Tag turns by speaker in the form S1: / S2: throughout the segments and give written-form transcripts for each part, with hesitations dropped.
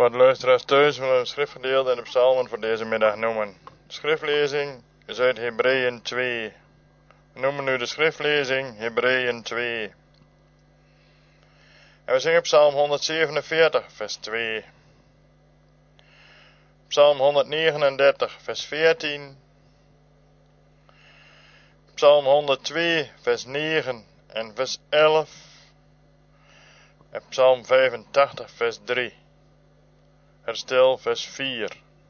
S1: Voor de luisteraars thuis willen we een schriftgedeelte in de psalmen voor deze middag noemen. De schriftlezing is uit Hebreeën 2. We noemen nu de schriftlezing Hebreeën 2. En we zingen psalm 147 vers 2. Psalm 139 vers 14. Psalm 102 vers 9 en vers 11. En psalm 85 vers 3. Herstel vers 4.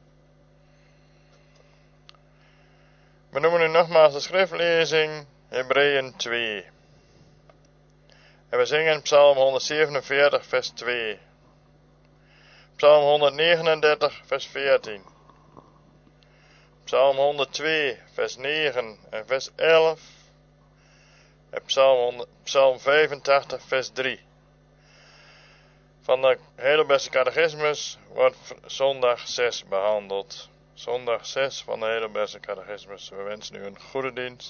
S1: We noemen nu nogmaals de schriftlezing Hebreeën 2. En we zingen psalm 147 vers 2. Psalm 139 vers 14. Psalm 102 vers 9 en vers 11. En psalm 85 vers 3. Van de Heidelbergse Catechismus wordt zondag 6 behandeld. Zondag 6 van de Heidelbergse Catechismus. We wensen u een goede dienst.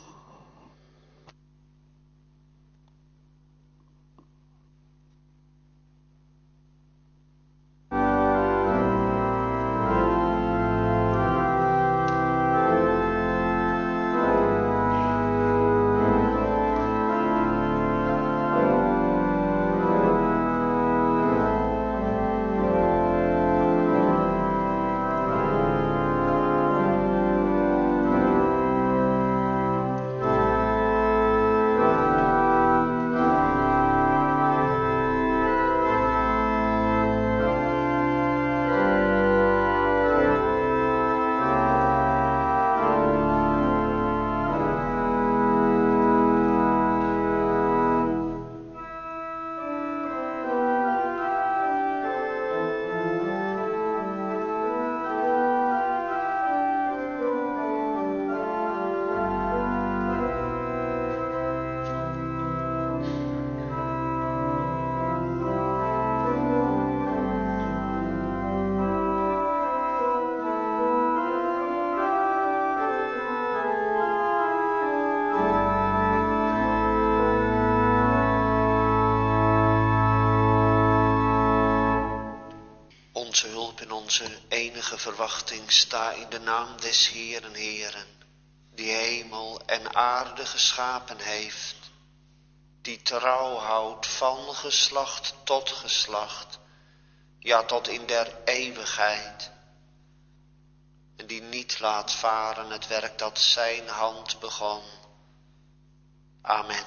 S2: Onze hulp en onze enige verwachting sta in de naam des Heeren, Heeren, die hemel en aarde geschapen heeft, die trouw houdt van geslacht tot geslacht, ja tot in der eeuwigheid, en die niet laat varen het werk dat zijn hand begon. Amen.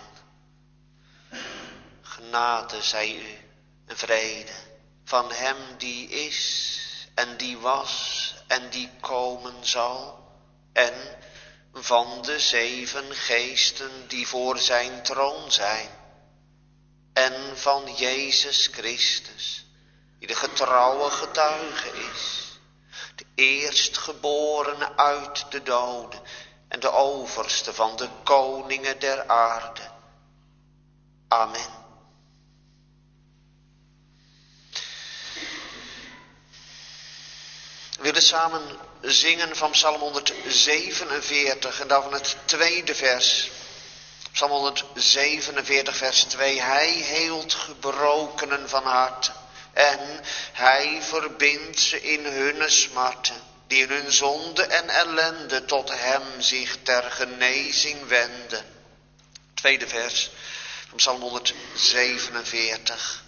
S2: Genade zij u en vrede van hem die is en die was en die komen zal, en van de 7 geesten die voor zijn troon zijn, en van Jezus Christus, die de getrouwe getuige is, de eerstgeborene uit de doden en de overste van de koningen der aarde. Amen. We willen samen zingen van Psalm 147 en dan van het tweede vers. Psalm 147 vers 2. Hij heelt gebrokenen van hart en hij verbindt ze in hunne smarten, die in hun zonde en ellende tot hem zich ter genezing wenden. Tweede vers van Psalm 147.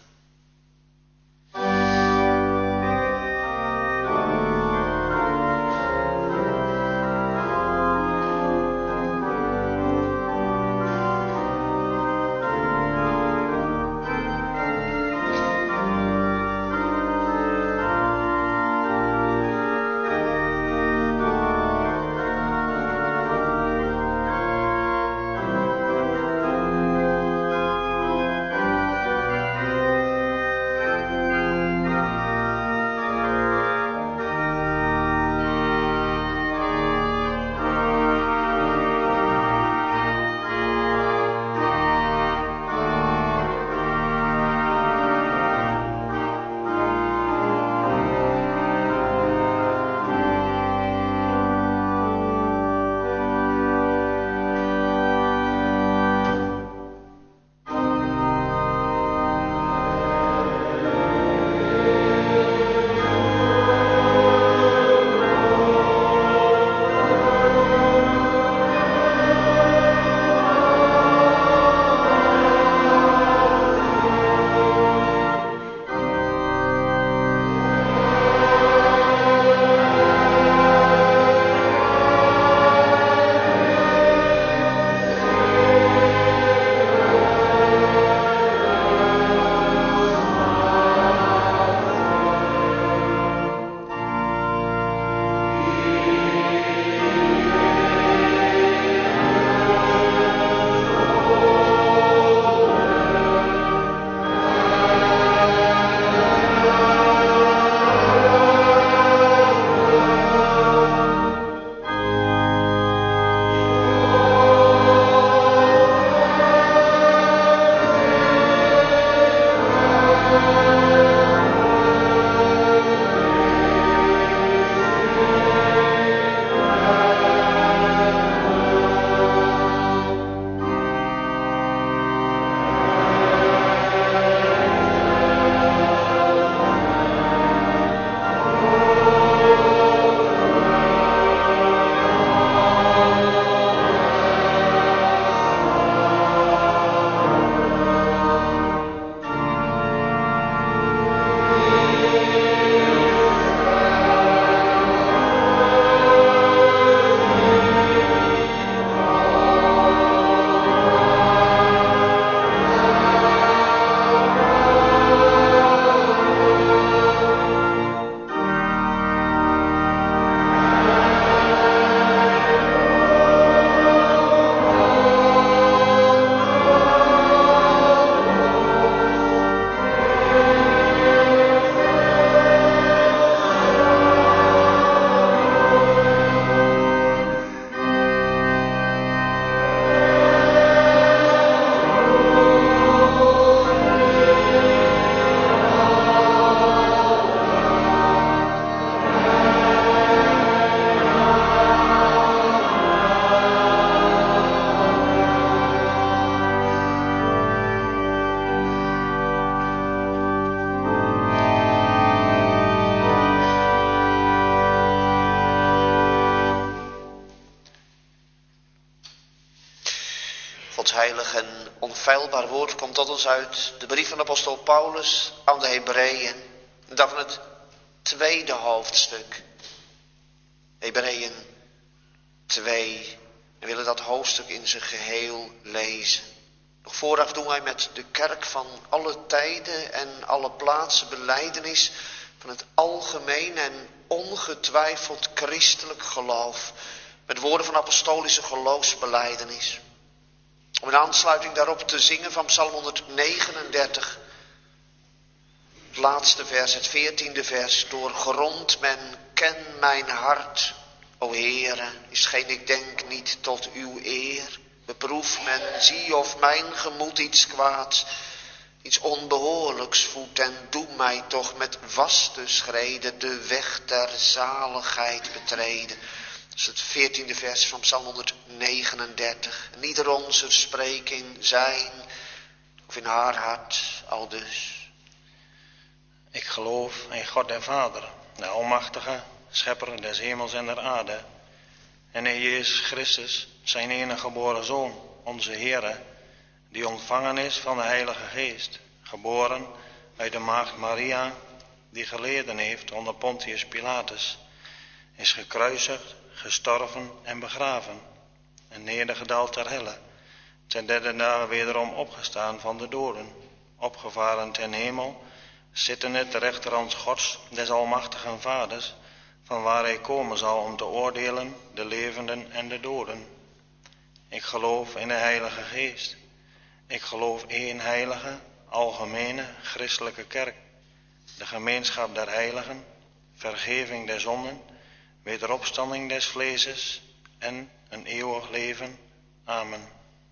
S2: Gods heilig en onfeilbaar woord komt tot ons uit de brief van de apostel Paulus aan de Hebreeën. Dat van het tweede hoofdstuk. Hebreeën 2. We willen dat hoofdstuk in zijn geheel lezen. Nog vooraf doen wij met de kerk van alle tijden en alle plaatsen belijdenis van het algemeen en ongetwijfeld christelijk geloof. Met woorden van apostolische geloofsbelijdenis. Om in aansluiting daarop te zingen van Psalm 139. Het laatste vers, het 14e vers. Doorgrond men, ken mijn hart, o Heere, is geen ik denk niet tot uw eer. Beproef men, zie of mijn gemoed iets kwaads, iets onbehoorlijks voedt en doe mij toch met vaste schreden de weg der zaligheid betreden. Dat is het 14e vers van Psalm 139. En ieder onze spreek in zijn of in haar hart aldus.
S3: Ik geloof in God en Vader, de Almachtige, Schepper des hemels en der aarde. En in Jezus Christus, zijn enige geboren Zoon, onze Heere, die ontvangen is van de Heilige Geest, geboren uit de maagd Maria, die geleden heeft onder Pontius Pilatus, is gekruisigd, gestorven en begraven, en nedergedaald ter helle, ten derde dagen wederom opgestaan van de doden, opgevaren ten hemel, zittende ter rechterhand Gods, des Almachtigen Vaders, van waar hij komen zal om te oordelen de levenden en de doden. Ik geloof in de Heilige Geest. Ik geloof één heilige, algemene, christelijke kerk, de gemeenschap der heiligen, vergeving der zonden, wederopstanding des vleeses en een eeuwig leven. Amen.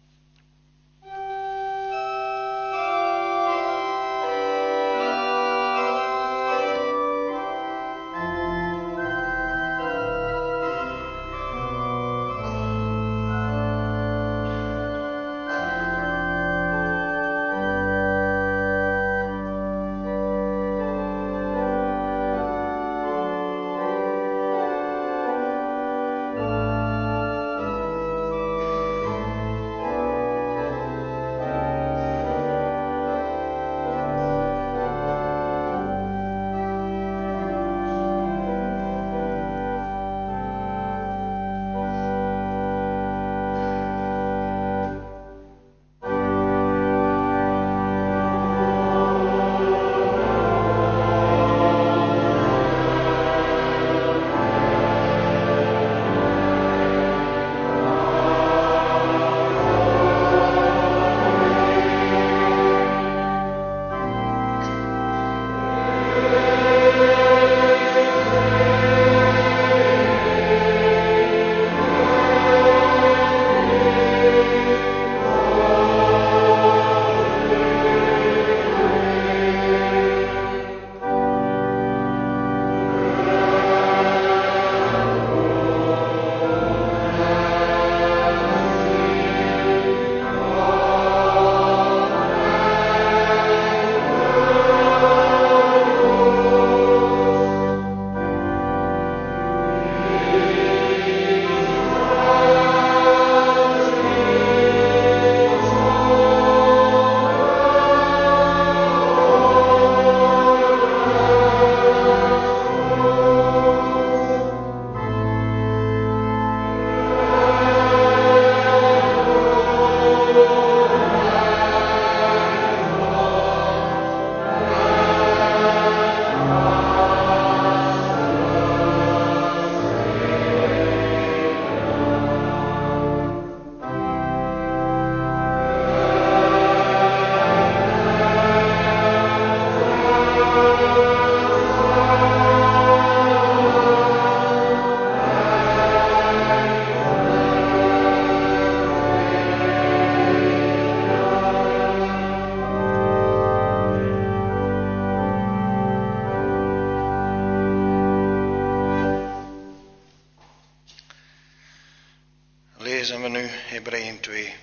S3: Lezen we nu Hebreeën 2.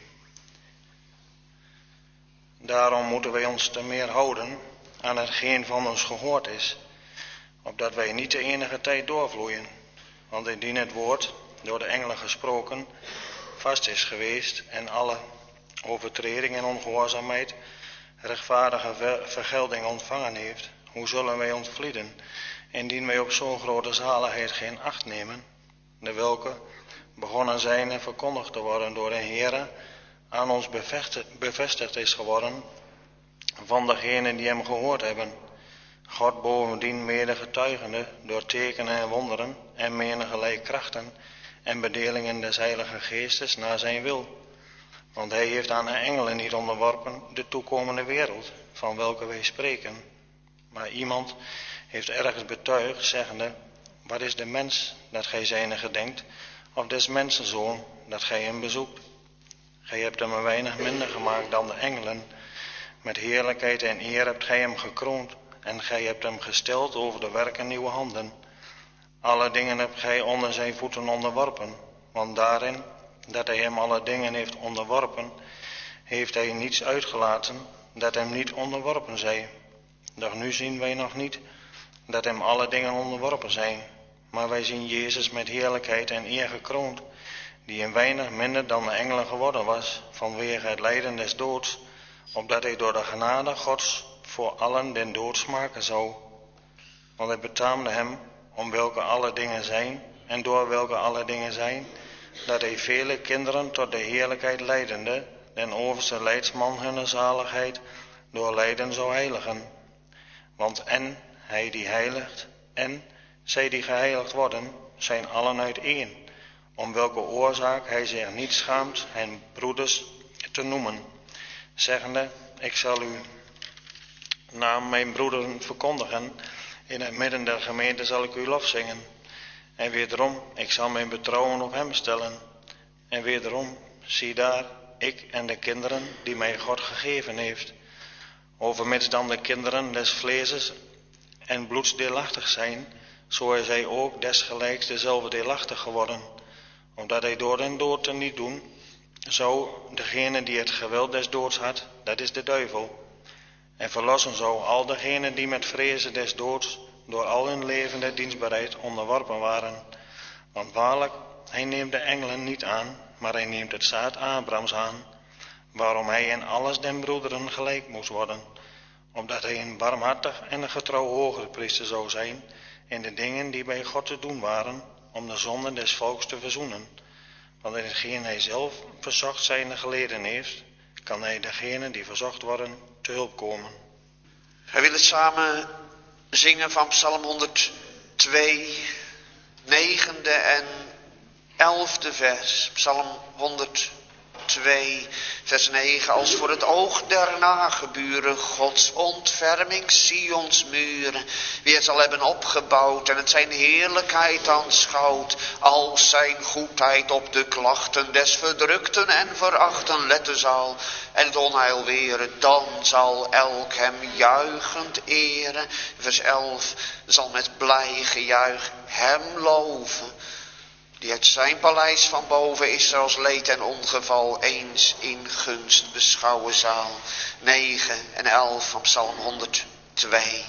S3: Daarom moeten wij ons te meer houden aan hetgeen van ons gehoord is, opdat wij niet de enige tijd doorvloeien. Want indien het woord, door de engelen gesproken, vast is geweest en alle overtreding en ongehoorzaamheid rechtvaardige vergelding ontvangen heeft, hoe zullen wij ontvlieden, indien wij op zo'n grote zaligheid geen acht nemen, de welke begonnen zijn en verkondigd te worden door de Heere, aan ons bevestigd is geworden van degenen die hem gehoord hebben. God bovendien mede getuigende door tekenen en wonderen en menigelijk krachten en bedelingen des Heilige Geestes naar zijn wil. Want hij heeft aan de engelen niet onderworpen de toekomende wereld, van welke wij spreken. Maar iemand heeft ergens betuigd, zeggende, wat is de mens, dat gij zijne gedenkt, of des mensenzoon, dat gij hem bezoekt? Gij hebt hem een weinig minder gemaakt dan de engelen. Met heerlijkheid en eer hebt gij hem gekroond, en gij hebt hem gesteld over de werken uw handen. Alle dingen hebt gij onder zijn voeten onderworpen, want daarin, dat hij hem alle dingen heeft onderworpen, heeft hij niets uitgelaten, dat hem niet onderworpen zij. Doch nu zien wij nog niet, dat hem alle dingen onderworpen zijn, maar wij zien Jezus met heerlijkheid en eer gekroond, die een weinig minder dan de engelen geworden was, vanwege het lijden des doods, opdat hij door de genade Gods voor allen den dood smaken zou. Want het betaamde hem, om welke alle dingen zijn, en door welke alle dingen zijn, dat hij vele kinderen tot de heerlijkheid leidende, den overste leidsman hunner zaligheid, door lijden zou heiligen. Want en hij die heiligt, en zij die geheiligd worden, zijn allen uit één, om welke oorzaak hij zich niet schaamt hen broeders te noemen, zeggende, ik zal uw naam mijn broederen verkondigen, in het midden der gemeente zal ik uw lof zingen. En wederom, ik zal mijn betrouwen op hem stellen. En wederom, zie daar, ik en de kinderen die mij God gegeven heeft. Overmits dan de kinderen des vleeses en bloeds deelachtig zijn, zo is hij ook desgelijks dezelfde deelachtig geworden. Omdat hij door den dood te niet doen, zo degene die het geweld des doods had, dat is de duivel. En verlossen zou al degenen die met vrezen des doods door al hun leven der dienstbaarheid onderworpen waren. Want waarlijk, hij neemt de engelen niet aan, maar hij neemt het zaad Abrahams aan, waarom hij in alles den broederen gelijk moest worden, opdat hij een barmhartig en een getrouw hogepriester zou zijn in de dingen die bij God te doen waren, om de zonden des volks te verzoenen. Want in hetgeen hij zelf verzocht zijnde geleden heeft, kan hij degenen die verzocht worden te hulp komen.
S2: Wij willen samen zingen van Psalm 102, 9e en 11e vers. Psalm 102, vers 9. Als voor het oog der nageburen Gods ontferming Sions muren weer zal hebben opgebouwd en het zijn heerlijkheid aanschouwt, als zijn goedheid op de klachten des verdrukten en verachten letten zal en het onheil weren, dan zal elk hem juichend eren. Vers 11 zal met blij gejuich hem loven, die uit zijn paleis van boven Israëls leed en ongeval eens in gunst beschouwen zal. 9 en 11 van Psalm 102.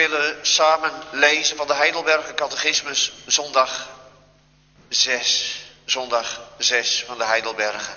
S2: willen samen lezen van de Heidelberger Catechismus, zondag 6. Zondag 6 van de Heidelberger.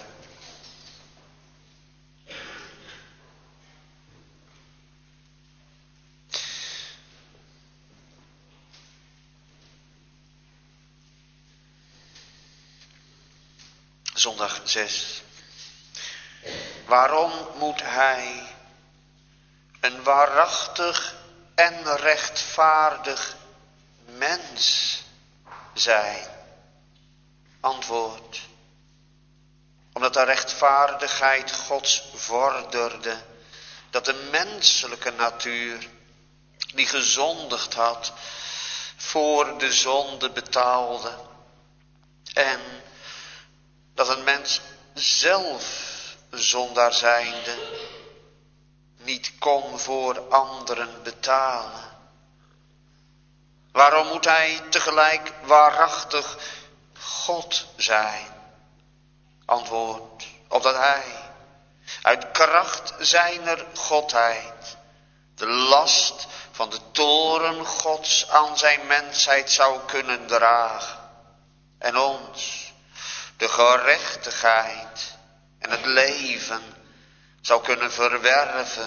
S2: Zondag 6. Waarom moet hij een waarachtig en rechtvaardig mens zijn? Antwoord. Omdat de rechtvaardigheid Gods vorderde dat de menselijke natuur, die gezondigd had, voor de zonde betaalde. En dat een mens zelf, zondaar zijnde, niet kon voor anderen betalen. Waarom moet hij tegelijk waarachtig God zijn? Antwoord, opdat hij uit kracht zijner godheid de last van de toorn Gods aan zijn mensheid zou kunnen dragen en ons de gerechtigheid en het leven zou kunnen verwerven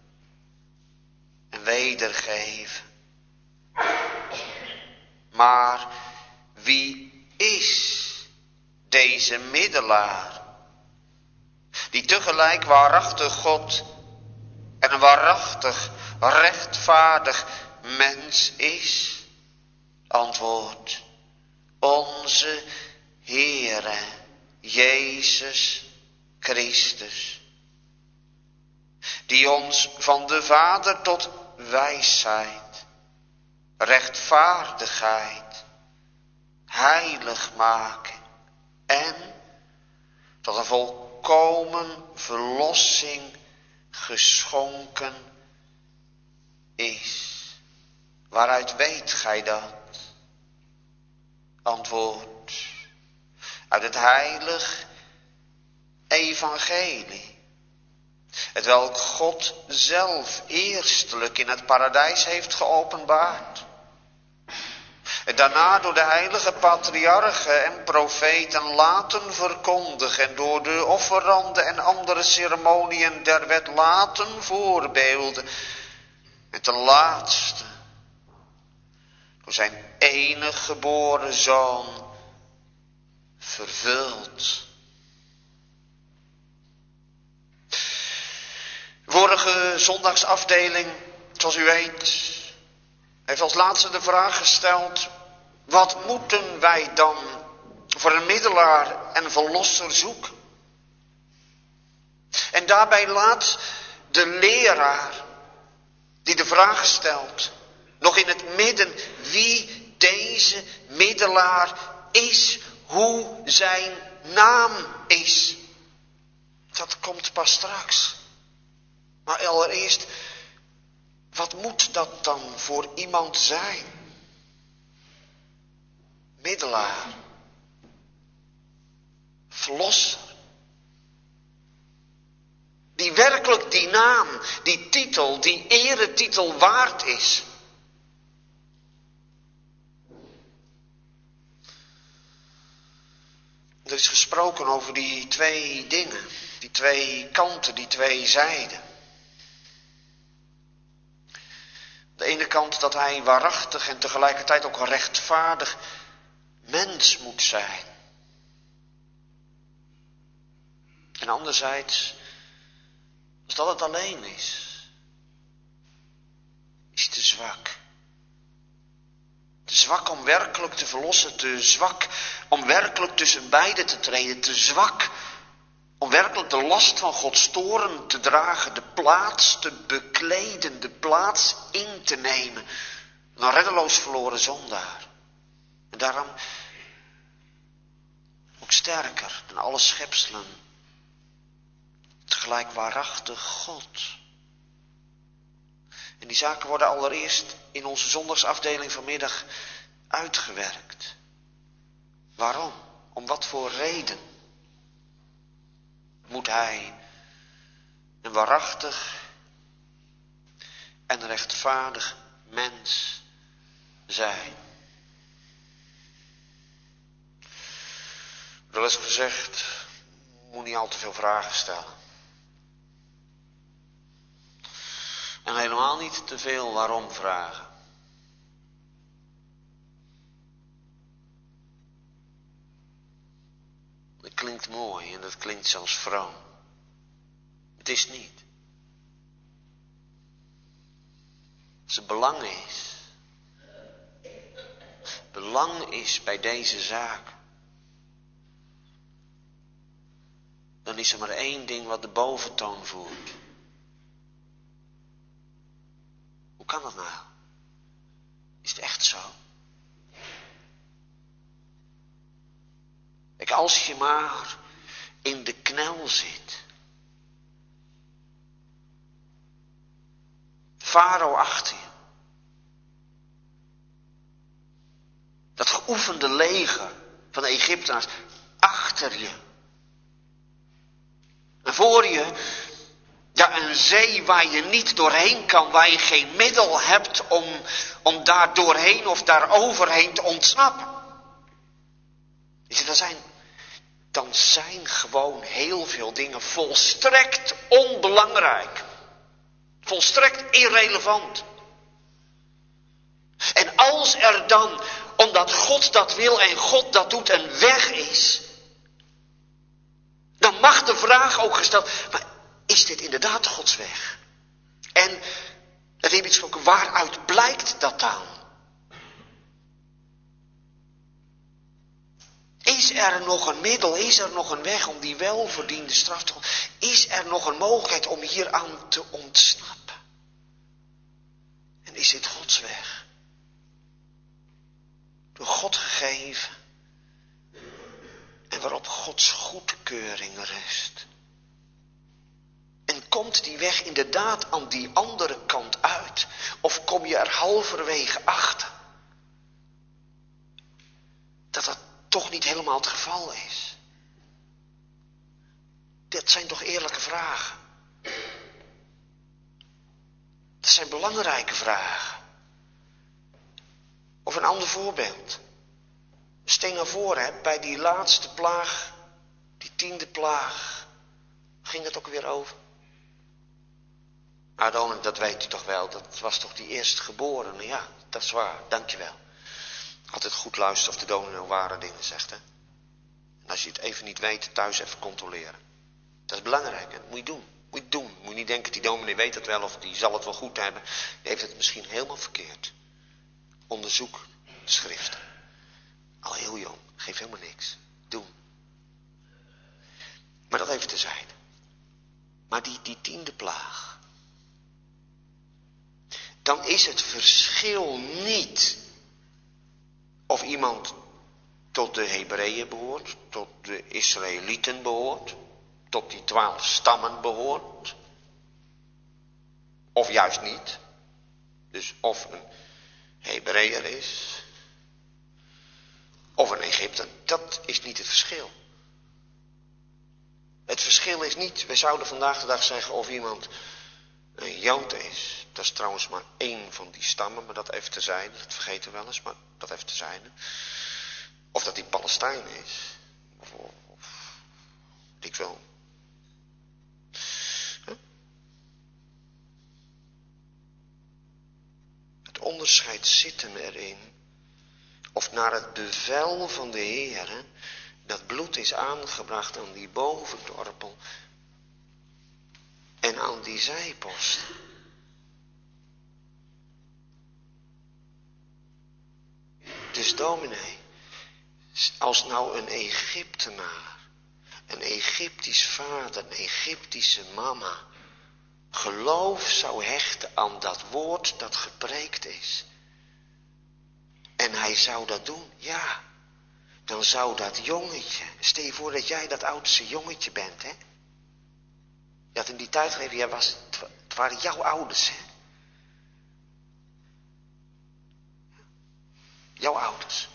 S2: en wedergeven. Maar wie is deze middelaar, die tegelijk waarachtig God en een waarachtig rechtvaardig mens is? Antwoord, onze Heere Jezus Christus, die ons van de Vader tot wijsheid, rechtvaardigheid, heiligmaking en tot een volkomen verlossing geschonken is. Waaruit weet gij dat? Antwoord, uit het heilig evangelie, hetwelk God zelf eerstelijk in het paradijs heeft geopenbaard. En daarna door de heilige patriarchen en profeten laten verkondigen en door de offeranden en andere ceremoniën der wet laten voorbeelden. En ten laatste door zijn enige geboren Zoon vervuld. Vorige zondagsafdeling, zoals u weet, heeft als laatste de vraag gesteld: wat moeten wij dan voor een middelaar en verlosser zoeken? En daarbij laat de leraar die de vraag stelt nog in het midden wie deze middelaar is, hoe zijn naam is. Dat komt pas straks. Maar allereerst, wat moet dat dan voor iemand zijn? Middelaar. Verlosser. Die werkelijk die naam, die titel, die eretitel waard is. Er is gesproken over die twee dingen, die twee kanten, die twee zijden. De ene kant dat hij waarachtig en tegelijkertijd ook rechtvaardig mens moet zijn. En anderzijds, als dat het alleen is hij te zwak. Te zwak om werkelijk te verlossen, te zwak om werkelijk tussen beiden te treden, te zwak om werkelijk de last van Gods toorn te dragen, de plaats te bekleden, de plaats in te nemen. Een reddeloos verloren zondaar. En daarom ook sterker dan alle schepselen, tegelijk waarachtig God. En die zaken worden allereerst in onze zondagsafdeling vanmiddag uitgewerkt. Waarom? Om wat voor reden moet hij een waarachtig en rechtvaardig mens zijn. Wel eens gezegd, moet niet al te veel vragen stellen. En helemaal niet te veel waarom vragen. Dat klinkt mooi en dat klinkt zelfs vroom. Het is niet. Als er belang is bij deze zaak, dan is er maar één ding wat de boventoon voert. Hoe kan dat nou? Is het echt zo? Kijk, als je maar in de knel zit. Farao achter je. Dat geoefende leger van de Egyptenaars achter je. En voor je, ja, een zee waar je niet doorheen kan, waar je geen middel hebt om daar doorheen of daar overheen te ontsnappen. Weet je, dan zijn gewoon heel veel dingen volstrekt onbelangrijk. Volstrekt irrelevant. En als er dan, omdat God dat wil en God dat doet, een weg is, dan mag de vraag ook gesteld, maar is dit inderdaad Gods weg? En, dat heb ik gesproken, waaruit blijkt dat dan? Is er nog een middel, is er nog een weg om die welverdiende straf te... Is er nog een mogelijkheid om hieraan te ontsnappen? En is dit Gods weg? Door God gegeven. En waarop Gods goedkeuring rust. En komt die weg inderdaad aan die andere kant uit? Of kom je er halverwege achter? Dat toch niet helemaal het geval is. Dat zijn toch eerlijke vragen. Dat zijn belangrijke vragen. Of een ander voorbeeld. Stel nou voor, bij die laatste plaag, die 10e plaag, ging het ook weer over? Adam, dat weet u toch wel, dat was toch die eerstgeborene? Ja, dat is waar, dankjewel. Altijd goed luisteren of de dominee nou ware dingen zegt, hè. En als je het even niet weet, thuis even controleren. Dat is belangrijk, hè. Dat moet je doen. Moet je doen. Moet je niet denken, die dominee weet het wel of die zal het wel goed hebben. Die heeft het misschien helemaal verkeerd. Onderzoek de schriften. Al heel jong, geeft helemaal niks. Doen. Maar dat even terzijde. Maar die 10e plaag. Dan is het verschil niet of iemand tot de Hebreeën behoort, tot de Israëlieten behoort, tot die 12 stammen behoort, of juist niet. Dus of een Hebreeër is, of een Egypter, dat is niet het verschil. Het verschil is niet, we zouden vandaag de dag zeggen of iemand een Jood is. Dat is trouwens maar één van die stammen, maar dat even terzijde. Dat vergeten we wel eens, maar dat even terzijde. Of dat hij Palestijn is. Of ik wil. Het onderscheid zit hem erin. Of naar het bevel van de Heer dat bloed is aangebracht aan die bovendorpel en aan die zijpost. Dus dominee, als nou een Egyptenaar, een Egyptisch vader, een Egyptische mama, geloof zou hechten aan dat woord dat gepreekt is. En hij zou dat doen, ja. Dan zou dat jongetje, stel je voor dat jij dat oudste jongetje bent, hè. Je had in die tijd gegeven, het waren jouw ouders, hè. Jouw ouders.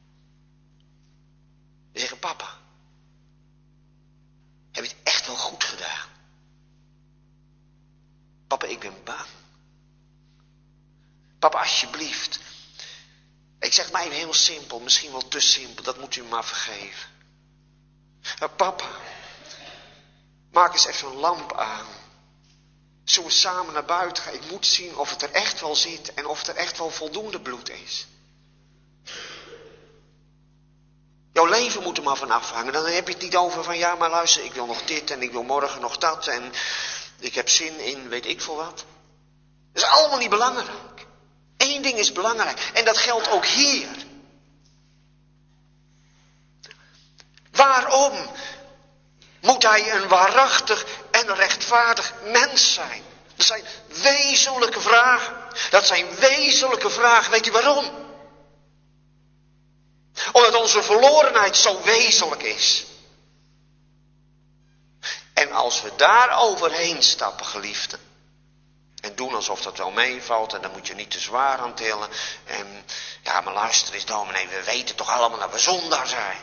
S2: Die zeggen, papa, heb je het echt wel goed gedaan? Papa, ik ben bang Papa, alsjeblieft. Ik zeg het maar even heel simpel, misschien wel te simpel, dat moet u maar vergeven. Papa, maak eens even een lamp aan. Zullen we samen naar buiten gaan? Ik moet zien of het er echt wel zit en of er echt wel voldoende bloed is. Jouw leven moet er maar van afhangen. Dan heb je het niet over van ja, maar luister, ik wil nog dit en ik wil morgen nog dat en ik heb zin in weet ik veel wat. Dat is allemaal niet belangrijk. Eén ding is belangrijk en dat geldt ook hier. Waarom moet hij een waarachtig en rechtvaardig mens zijn? Dat zijn wezenlijke vragen. Dat zijn wezenlijke vragen. Weet u waarom? Omdat onze verlorenheid zo wezenlijk is. En als we daar overheen stappen, geliefden. En doen alsof dat wel meevalt. En dan moet je niet te zwaar aan tillen. En ja, maar luister eens dominee, we weten toch allemaal dat we zondaar zijn.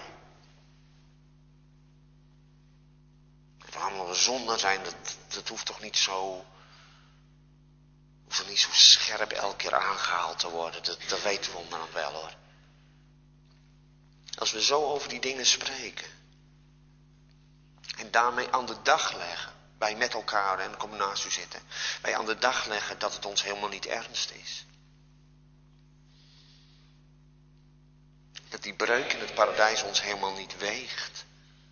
S2: Dat we allemaal zondaar zijn, dat hoeft toch niet zo... hoeft toch niet zo scherp elke keer aangehaald te worden. Dat weten we onderhand wel hoor. Als we zo over die dingen spreken. En daarmee aan de dag leggen. Wij met elkaar en kom naast u zitten. Wij aan de dag leggen dat het ons helemaal niet ernst is. Dat die breuk in het paradijs ons helemaal niet weegt.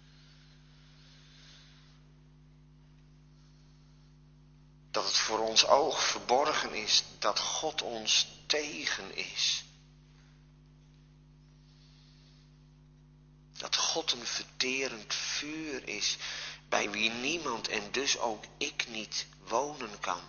S2: Dat het voor ons oog verborgen is dat God ons tegen is. Dat God een verterend vuur is, bij wie niemand en dus ook ik niet wonen kan.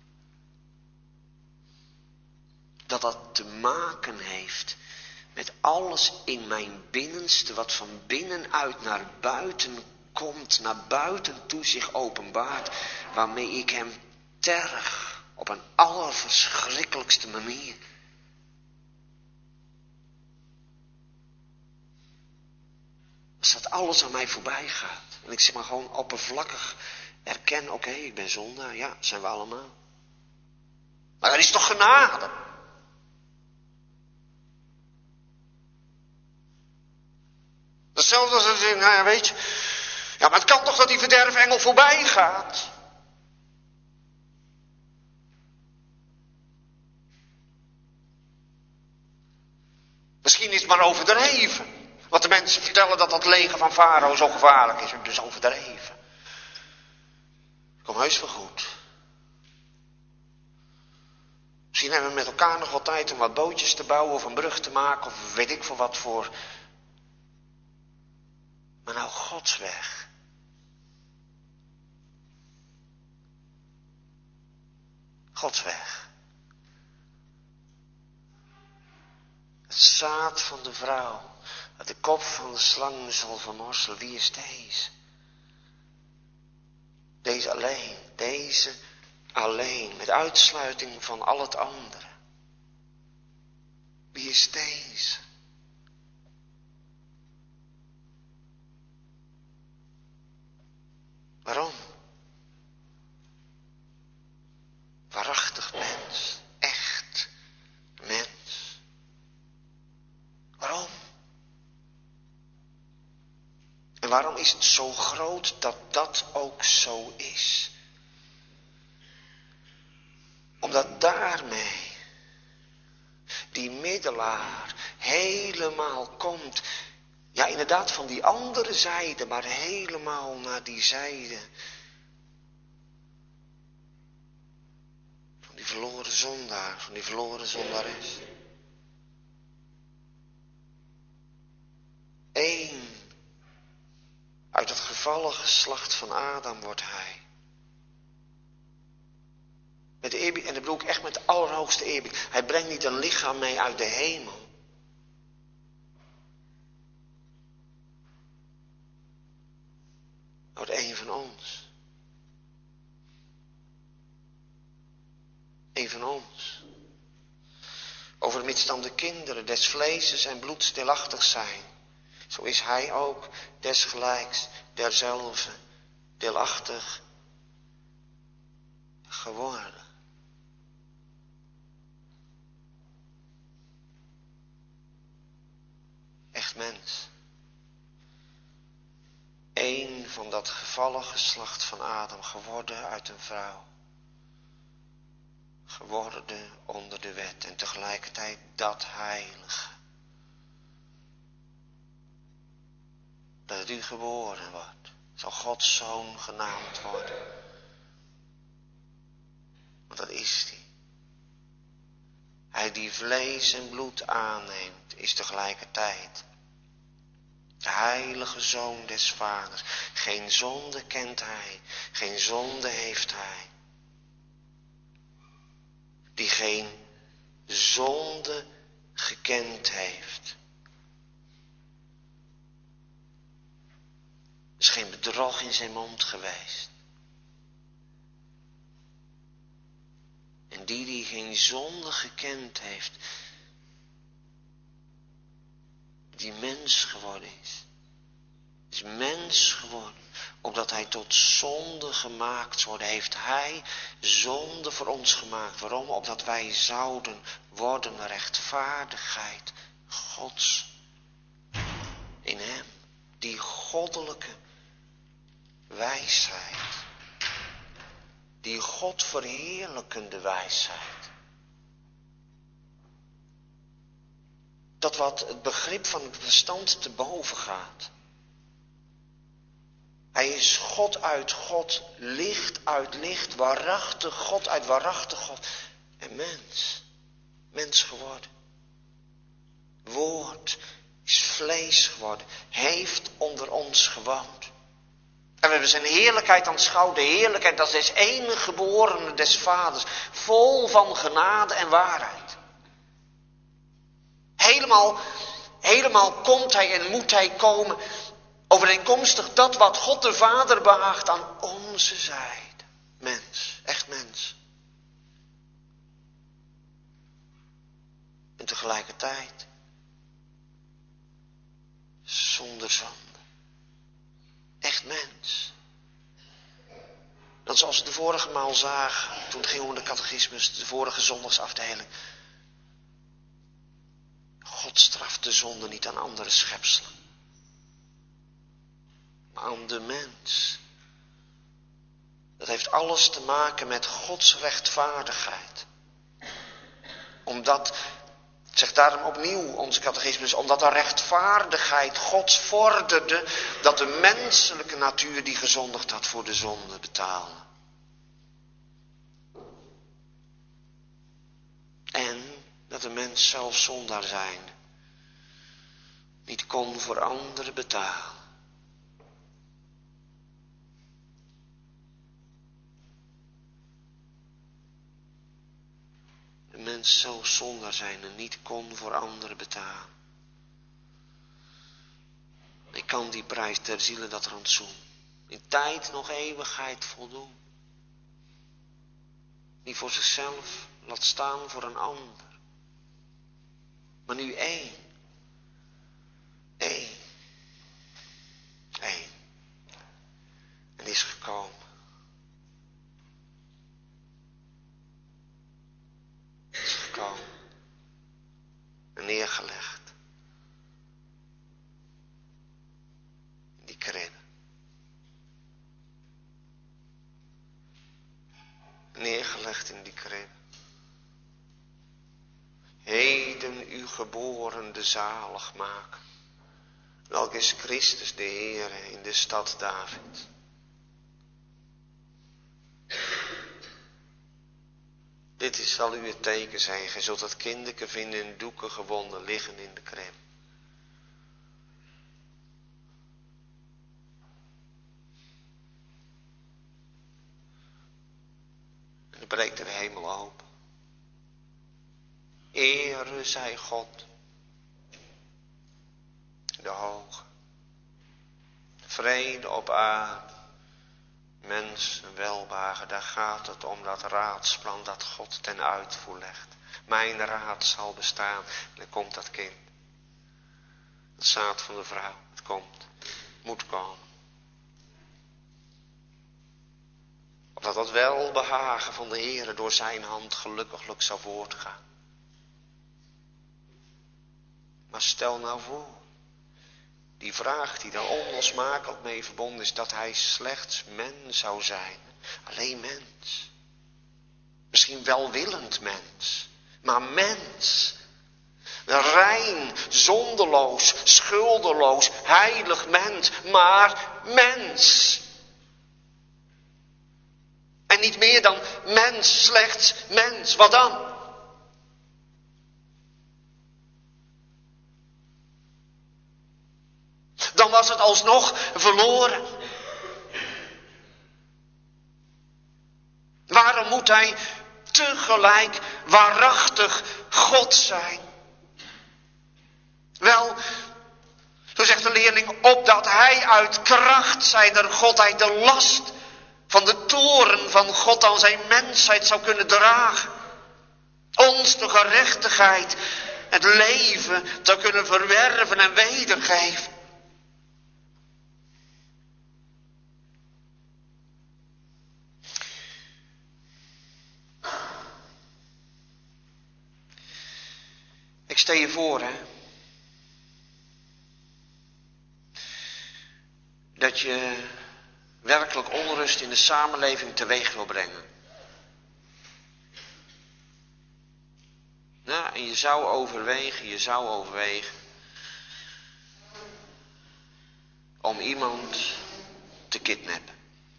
S2: Dat dat te maken heeft met alles in mijn binnenste, wat van binnenuit naar buiten komt, naar buiten toe zich openbaart, waarmee ik hem terg op een allerverschrikkelijkste manier. Als dat alles aan mij voorbij gaat. En ik zeg maar gewoon oppervlakkig erken, oké, ik ben zondaar. Ja, zijn we allemaal. Maar dat is toch genade? Hetzelfde als het in, nou ja, weet je. Ja, maar het kan toch dat die verderfengel voorbij gaat? Misschien is het maar overdreven. Want de mensen vertellen dat dat leger van Farao zo gevaarlijk is. Dus overdreven. Kom heus wel goed. Misschien hebben we met elkaar nog wel tijd om wat bootjes te bouwen of een brug te maken of weet ik veel wat voor. Maar nou Gods weg. Gods weg. Het zaad van de vrouw. Dat de kop van de slang zal vermorselen. Wie is deze? Deze alleen. Deze alleen. Met uitsluiting van al het andere. Wie is deze? Waarom? Waarachtig mens. Echt mens. Waarom? En waarom is het zo groot dat dat ook zo is? Omdat daarmee die middelaar helemaal komt. Ja, inderdaad van die andere zijde, maar helemaal naar die zijde. Van die verloren zondaar, van die verloren zondares. Eén. Uit het gevallen geslacht van Adam wordt hij. Met eerbied, en dat bedoel ik echt met de allerhoogste eerbied. Hij brengt niet een lichaam mee uit de hemel. Wordt één van ons. Eén van ons. Overmits dan de kinderen des vleeses en bloeds deelachtig zijn. Zo is hij ook desgelijks derzelfde deelachtig geworden. mens. Eén van dat gevallen geslacht van Adam, geworden uit een vrouw. Geworden onder de wet en tegelijkertijd dat heilige. Dat u geboren wordt, zal Gods zoon genaamd worden. Want dat is hij. Hij die vlees en bloed aanneemt, is tegelijkertijd de heilige zoon des vaders. Geen zonde kent hij, geen zonde heeft hij. Die geen zonde gekend heeft. Er is geen bedrog in zijn mond geweest. En die geen zonde gekend heeft, die mens geworden is mens geworden, opdat hij tot zonde gemaakt zou worden, heeft hij zonde voor ons gemaakt. Waarom? Opdat wij zouden worden rechtvaardigheid Gods in hem. Die goddelijke wijsheid. Die God verheerlijkende wijsheid. Dat wat het begrip van het verstand te boven gaat. Hij is God uit God, licht uit licht, waarachtig God uit waarachtig God. En mens geworden. Woord is vlees geworden, heeft onder ons gewoond. En we hebben zijn heerlijkheid aanschouwd, de heerlijkheid dat is enige geborene des vaders, vol van genade en waarheid. Helemaal komt hij en moet hij komen, overeenkomstig dat wat God de Vader behaagt aan onze zijde. Mens, echt mens. En tegelijkertijd zonder zonde. Echt mens. Dat zoals we de vorige maal zagen, toen het ging om de catechismus, de vorige zondagsafdeling. God straft de zonde niet aan andere schepselen. Maar aan de mens. Dat heeft alles te maken met Gods rechtvaardigheid. Omdat, zegt daarom opnieuw onze catechismus, omdat de rechtvaardigheid Gods vorderde dat de menselijke natuur die gezondigd had voor de zonde betaalde. En dat de mens zelf zondaar zijn niet kon voor anderen betalen. De mens zelf zondaar zijn en niet kon voor anderen betalen. Ik kan die prijs ter ziele dat rantsoen in tijd nog eeuwigheid voldoen. Niet voor zichzelf, laat staan voor een ander. Maar nu één. En is gekomen. Is gekomen. En neergelegd. In die kribbe. Neergelegd in die kribbe. Heden u geboren de zalig maken. Welk is Christus de Heere in de stad David. Dit zal u het teken zijn. Gij zult dat kinderke vinden in doeken gewonden liggen in de krib. En dan breekt de hemel open. Ere zij God. De hoge. Vrede op aarde. Mens een welbehagen, daar gaat het om dat raadsplan dat God ten uitvoer legt. Mijn raad zal bestaan. En dan komt dat kind. Het zaad van de vrouw. Het komt. Moet komen. Opdat dat welbehagen van de Heere door zijn hand gelukkiglijk zou voortgaan. Maar stel nou voor. Die vraag die daar onlosmakelijk mee verbonden is, dat hij slechts mens zou zijn. Alleen mens. Misschien welwillend mens, maar mens. Rein, zonderloos, schuldeloos, heilig mens, maar mens. En niet meer dan mens, slechts mens. Wat dan? Dan was het alsnog verloren. Waarom moet hij tegelijk waarachtig God zijn? Wel, zo zegt de leerling, opdat hij uit kracht zijner godheid de last van de toorn van God aan zijn mensheid zou kunnen dragen. Ons de gerechtigheid, het leven zou kunnen verwerven en wedergeven. Ik stel je voor, dat je werkelijk onrust in de samenleving teweeg wil brengen. Nou, en je zou overwegen om iemand te kidnappen.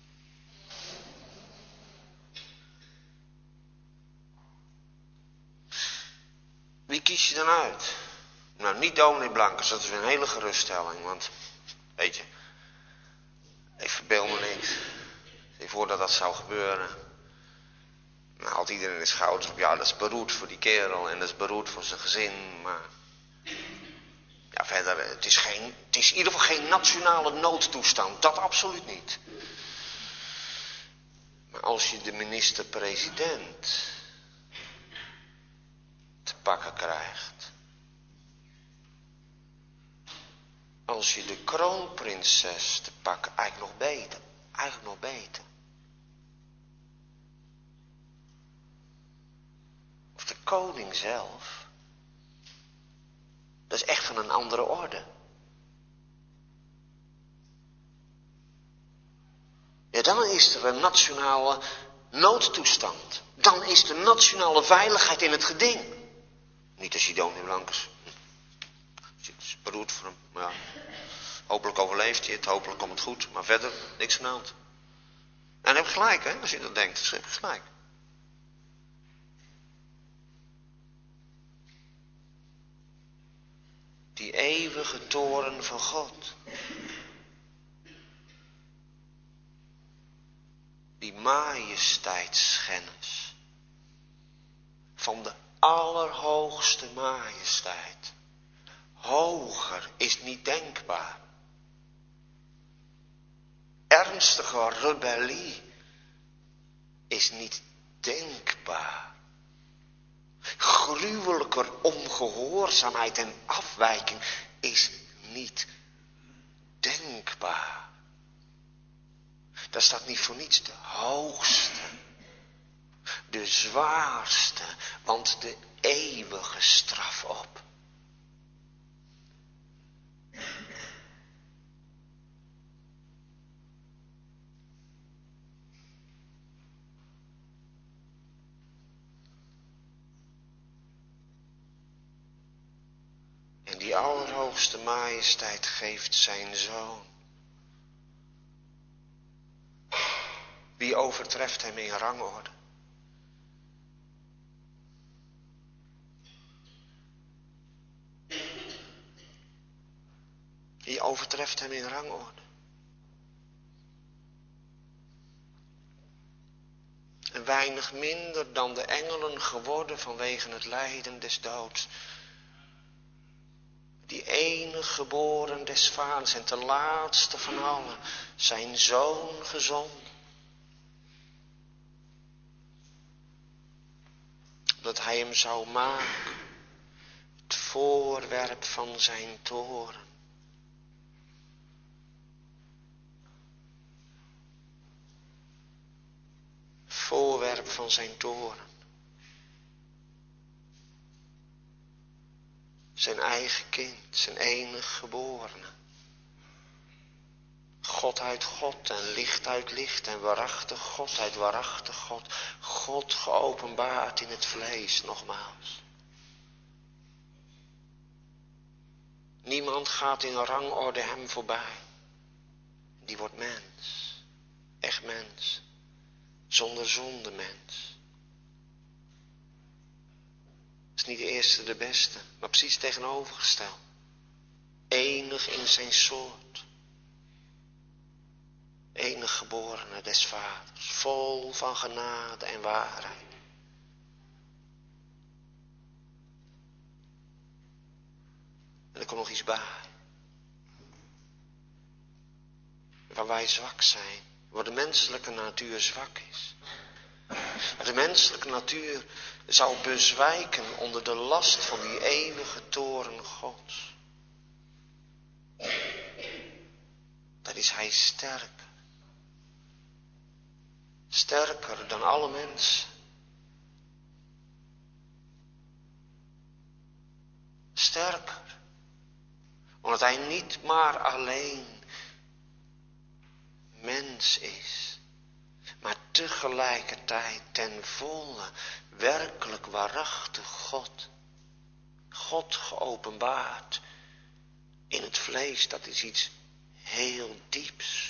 S2: Wie kies je dan uit? Nou, niet dominee Blankers, dat is weer een hele geruststelling, want, weet je, ik verbeel me niks. Voordat dat zou gebeuren, dan haalt iedereen de schouders op. Ja, dat is beroerd voor die kerel en dat is beroerd voor zijn gezin, maar ja, verder, het is in ieder geval geen nationale noodtoestand, dat absoluut niet. Maar als je de minister-president te pakken krijgt, als je de kroonprinses te pakken, eigenlijk nog beter. Of de koning zelf, dat is echt van een andere orde. Ja, dan is er een nationale noodtoestand. Dan is de nationale veiligheid in het geding. Niet als je dominee Blankers. Het is beroerd voor hem. Maar ja, hopelijk overleeft hij het, hopelijk komt het goed. Maar verder, niks aan de hand. En dan heb je gelijk, hè, als je dat denkt. Dan heb je gelijk. Die eeuwige toorn van God. Die majesteitsschennis. Van de allerhoogste majesteit. Hoger is niet denkbaar. Ernstige rebellie is niet denkbaar. Gruwelijker ongehoorzaamheid en afwijking is niet denkbaar. Daar staat niet voor niets de hoogste, de zwaarste, want de eeuwige straf op. En die allerhoogste majesteit geeft zijn zoon. Wie overtreft hem in rangorde? Wie overtreft hem in rangorde? En weinig minder dan de engelen geworden vanwege het lijden des doods. Die enige geboren des vaders en ten laatste van allen, zijn zoon gezonden. Dat hij hem zou maken, het voorwerp van zijn toorn. Voorwerp van zijn toorn. Zijn eigen kind, zijn enig geborene. God uit God en licht uit licht en waarachtig God uit waarachtig God. God geopenbaard in het vlees, nogmaals. Niemand gaat in rangorde hem voorbij. Die wordt mens, echt mens, zonder zonde mens. Het is niet de eerste de beste, maar precies tegenovergesteld. Enig in zijn soort. Enig geborene des vaders, vol van genade en waarheid. En er komt nog iets bij. Waar wij zwak zijn, waar de menselijke natuur zwak is. Waar de menselijke natuur zou bezwijken onder de last van die eeuwige toorn Gods. Dan is hij sterker. Sterker dan alle mensen. Sterker. Omdat hij niet maar alleen mens is. Maar tegelijkertijd ten volle werkelijk waarachtig God. God geopenbaard in het vlees, dat is iets heel dieps.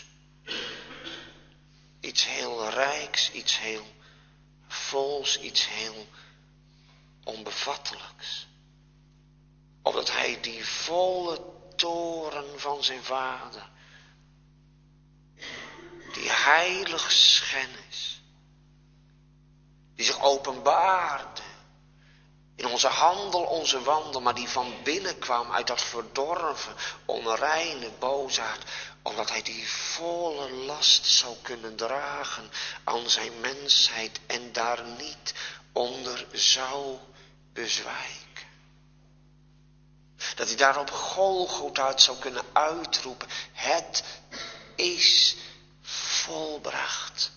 S2: Iets heel rijks, iets heel vols, iets heel onbevattelijks. Opdat hij die volle toren van zijn vader, die heilige schennis, die zich openbaarde in onze handel, onze wandel, maar die van binnen kwam uit dat verdorven, onreine boosheid, omdat hij die volle last zou kunnen dragen aan zijn mensheid en daar niet onder zou bezwijken. Dat hij daar op Golgotha zou kunnen uitroepen, het is volbracht.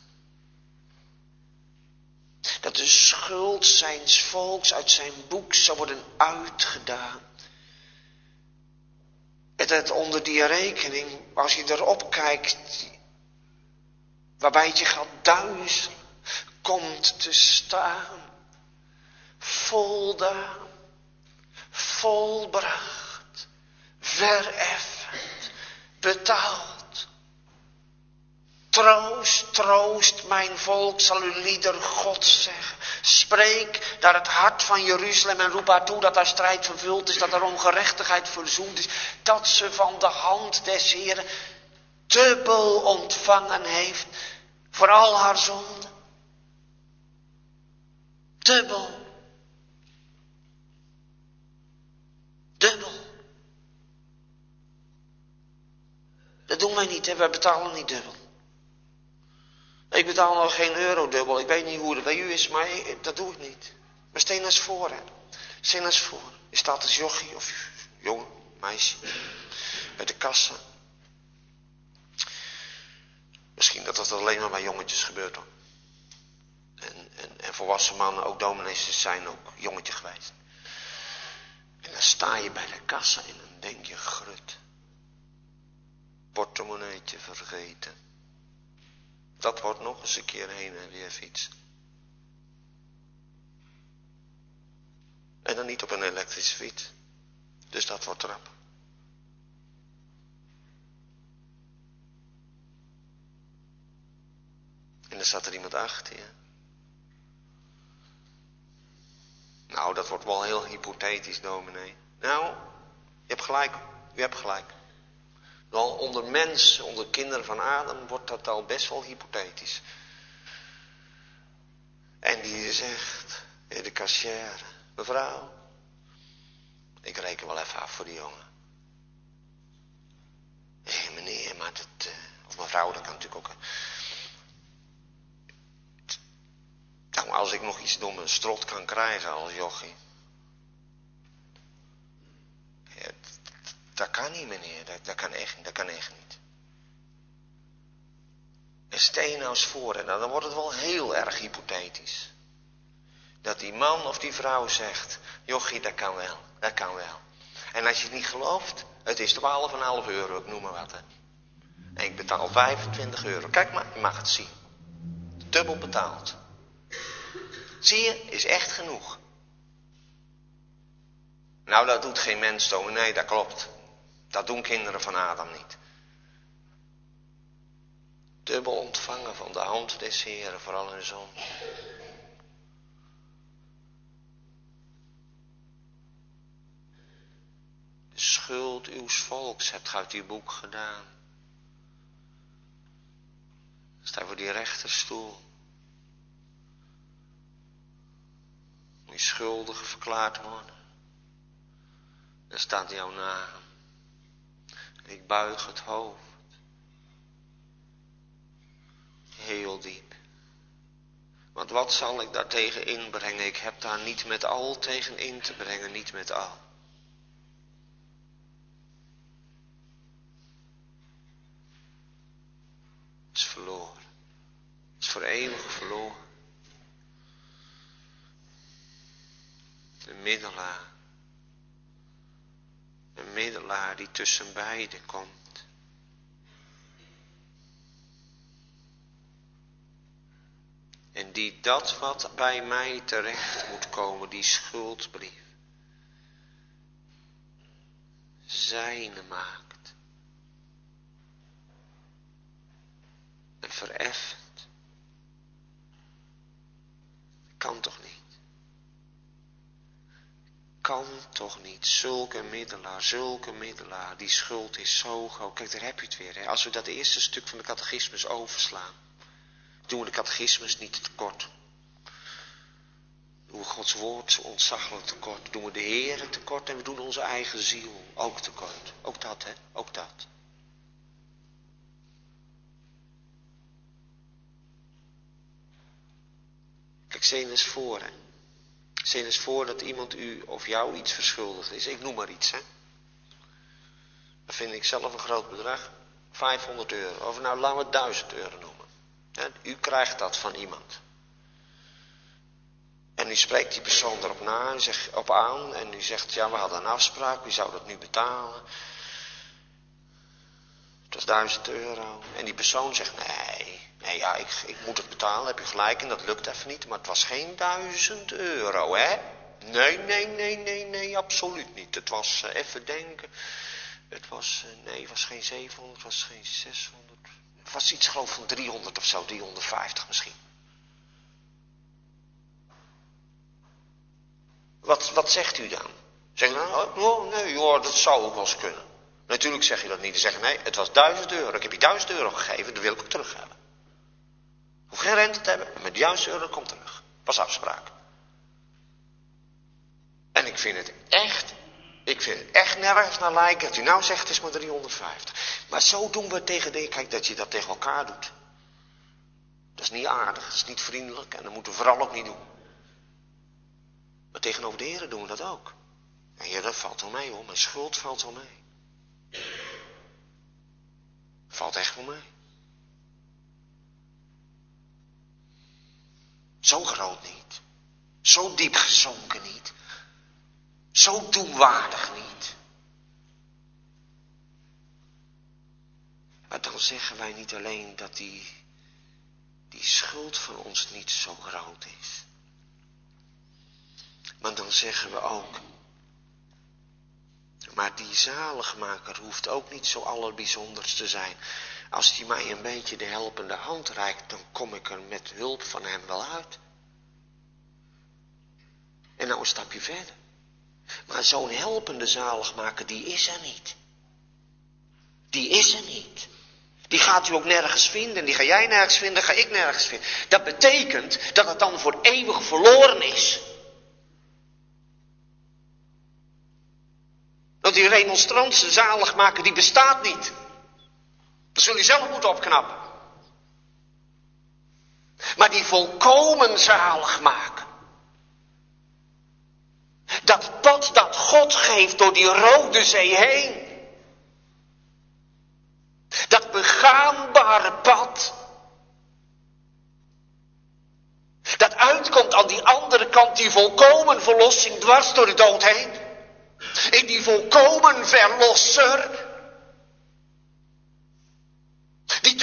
S2: Dat de schuld zijns volks uit zijn boek zou worden uitgedaan. En dat onder die rekening, als je erop kijkt, waarbij het je gaat duizelen, komt te staan. Voldaan, volbracht, vereffend, betaald. Troost, troost, mijn volk, zal uw lieder God zeggen. Spreek naar het hart van Jeruzalem en roep haar toe dat haar strijd vervuld is, dat haar ongerechtigheid verzoend is. Dat ze van de hand des Heren dubbel ontvangen heeft voor al haar zonden. Dubbel. Dubbel. Dat doen wij niet, hè? Wij betalen niet dubbel. Ik betaal nog geen euro dubbel. Ik weet niet hoe het bij u is, maar dat doe ik niet. Maar steen eens voor, hè. Steen eens voor. Je staat als jochie of jong meisje bij de kassa. Misschien dat dat alleen maar bij jongetjes gebeurt, hoor. En volwassen mannen, ook dominees, zijn ook jongetje geweest. En dan sta je bij de kassa en dan denk je, grut. Portemonneetje vergeten. Dat wordt nog eens een keer heen en weer fietsen. En dan niet op een elektrische fiets. Dus dat wordt trap. En dan staat er iemand achter je. Nou, dat wordt wel heel hypothetisch, dominee. Nou, je hebt gelijk. U hebt gelijk. Wel onder mensen, onder kinderen van Adam, wordt dat al best wel hypothetisch. En die zegt, de kassière, mevrouw, ik reken wel even af voor die jongen. Nee, meneer, maar dat, of mevrouw, dat kan natuurlijk ook. Nou, als ik nog iets door mijn strot kan krijgen als jochie. Ja, dat kan niet, meneer. Dat kan echt niet. En stel je nou eens voor, en dan wordt het wel heel erg hypothetisch. Dat die man of die vrouw zegt, jochie, dat kan wel. Dat kan wel. En als je het niet gelooft, het is 12,5 euro, ik noem maar wat. Hè. En ik betaal €25. Kijk maar, je mag het zien. Dubbel betaald. Zie je, is echt genoeg. Nou, dat doet geen mens, dominee, dat klopt. Dat doen kinderen van Adam niet. Dubbel ontvangen van de hand des Heeren, vooral hun zoon. De schuld uws volks hebt ge uit uw boek gedaan. Sta voor die rechterstoel. Moet je schuldig verklaard worden. Dan staat jouw naam. En ik buig het hoofd. Heel diep. Want wat zal ik daar tegen inbrengen? Ik heb daar niet met al tegen in te brengen, niet met al. Het is verloren. Het is voor eeuwig verloren. Een middelaar. Een middelaar die tussen beiden komt. En die dat wat bij mij terecht moet komen, die schuldbrief, zijne maakt. En vereffent. Kan toch niet? Kan toch niet? Zulke middelaar, die schuld is zo groot. Kijk, daar heb je het weer. Hè? Als we dat eerste stuk van de catechismus overslaan, doen we de catechismus niet tekort. Doen we Gods woord zo ontzaglijk tekort. Doen we de Heere tekort en we doen onze eigen ziel ook tekort. Ook dat, hè? Ook dat. Kijk, stel je eens voor, hè. Stel je eens voor dat iemand u of jou iets verschuldigd is. Ik noem maar iets, hè. Dat vind ik zelf een groot bedrag. €500. Of nou, laten we het €1000 noemen. En u krijgt dat van iemand. En u spreekt die persoon erop na, u zegt op aan en u zegt, ja, we hadden een afspraak, wie zou dat nu betalen? Het was €1000. En die persoon zegt, nee, ja, ik moet het betalen, heb je gelijk en dat lukt even niet, maar het was geen €1000, hè? Nee, absoluut niet. Het was, even denken, het was geen 700, het was geen 600. Het was iets geloof van 300 of zo, 350 misschien. Wat zegt u dan? Zeg je dan, oh nee hoor, dat zou ook wel eens kunnen. Natuurlijk zeg je dat niet. Dan zeg je, nee, het was €1000. Ik heb je €1000 gegeven, dat wil ik ook terug hebben. Ik hoef geen rente te hebben, maar met €1000 komt terug. Was afspraak. En ik vind het echt nergens naar lijken dat u nou zegt, het is maar 350. Maar zo doen we tegen de, kijk, dat je dat tegen elkaar doet. Dat is niet aardig, dat is niet vriendelijk en dat moeten we vooral ook niet doen. Maar tegenover de Heer doen we dat ook. En ja, dat valt wel mee hoor, mijn schuld valt wel mee. Valt echt wel mee. Zo groot niet. Zo diep gezonken niet. Zo doemwaardig niet. Maar dan zeggen wij niet alleen dat die schuld van ons niet zo groot is. Maar dan zeggen we ook, maar die zaligmaker hoeft ook niet zo allerbijzonders te zijn. Als hij mij een beetje de helpende hand reikt, dan kom ik er met hulp van hem wel uit. En nou een stapje verder. Maar zo'n helpende zaligmaker, die is er niet. Die is er niet. Die gaat u ook nergens vinden. Die ga jij nergens vinden, ga ik nergens vinden. Dat betekent dat het dan voor eeuwig verloren is. Want die remonstrantse zaligmaker, die bestaat niet. Dat zul je zelf moeten opknappen. Maar die volkomen zaligmaker. Dat pad dat God geeft door die Rode Zee heen. Dat begaanbare pad. Dat uitkomt aan die andere kant, die volkomen verlossing dwars door de dood heen. In die volkomen verlosser.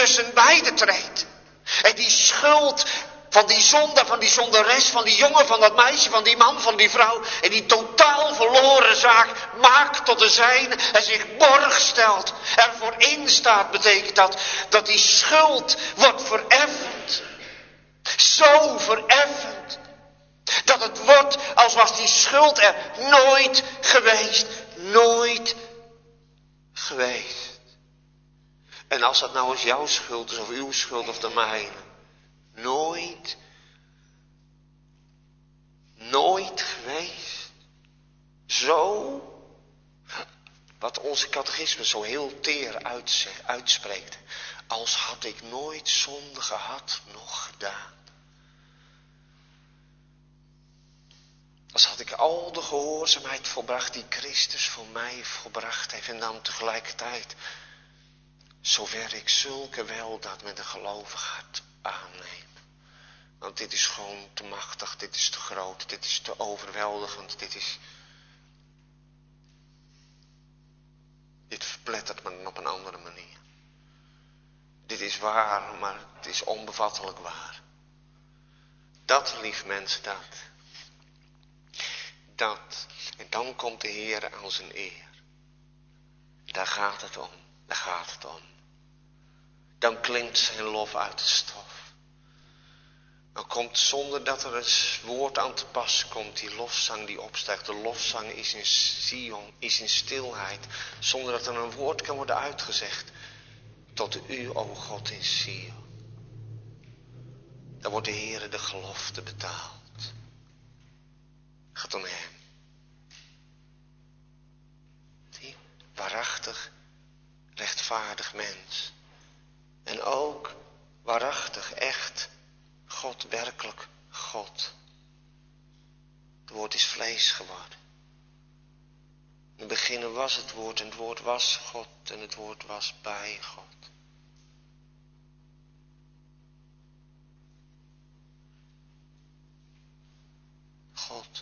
S2: tussen beiden treedt. En die schuld van die zonde, van die zonderes, van die jongen, van dat meisje, van die man, van die vrouw. En die totaal verloren zaak maakt tot de zijne en zich borg stelt. Ervoor instaat betekent dat die schuld wordt vereffend. Zo vereffend. Dat het wordt als was die schuld er nooit geweest. Nooit geweest. En als dat nou eens jouw schuld is of uw schuld of de mijne. Nooit geweest. Zo. Wat onze catechismus zo heel teer uitspreekt. Als had ik nooit zonde gehad, nog gedaan. Als had ik al de gehoorzaamheid volbracht die Christus voor mij volbracht heeft. En dan tegelijkertijd, zover ik zulke weldaad met een gelovig hart aanneem. Want dit is gewoon te machtig, dit is te groot, dit is te overweldigend, dit verplettert me dan op een andere manier. Dit is waar, maar het is onbevattelijk waar. Dat, lief mensen, dat. En dan komt de Heer aan zijn eer. Daar gaat het om. Dan klinkt zijn lof uit de stof. Dan komt, zonder dat er een woord aan te pas komt, die lofzang die opstijgt. De lofzang is in Sion, is in stilheid. Zonder dat er een woord kan worden uitgezegd. Tot u, o God, in Sion. Dan wordt de Heere de gelofte betaald. Gaat om hem. Die waarachtig, rechtvaardig mens. En ook waarachtig, echt God, werkelijk God. Het woord is vlees geworden. In het begin was het woord en het woord was God en het woord was bij God. God.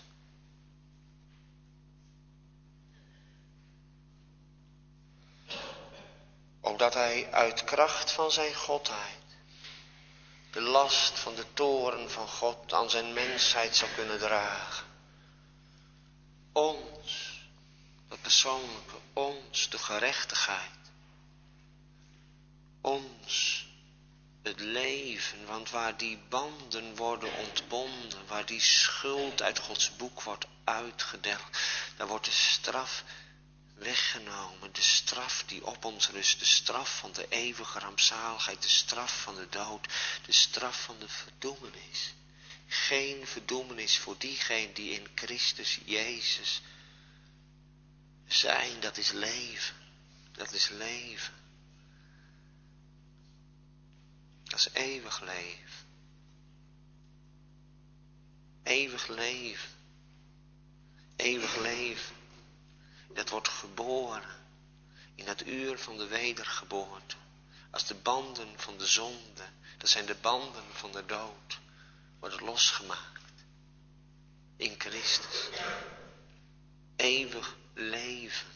S2: Opdat hij uit kracht van zijn godheid de last van de toorn van God aan zijn mensheid zou kunnen dragen. Ons, dat persoonlijke, ons de gerechtigheid. Ons het leven, want waar die banden worden ontbonden, waar die schuld uit Gods boek wordt uitgedeeld, daar wordt de straf weggenomen, de straf die op ons rust, de straf van de eeuwige rampzaligheid, de straf van de dood, de straf van de verdoemenis. Geen verdoemenis voor diegenen die in Christus Jezus zijn, dat is leven, dat is leven. Dat is eeuwig leven. Eeuwig leven. Eeuwig leven. Dat wordt geboren in het uur van de wedergeboorte. Als de banden van de zonde, dat zijn de banden van de dood, worden losgemaakt. In Christus. Eeuwig leven.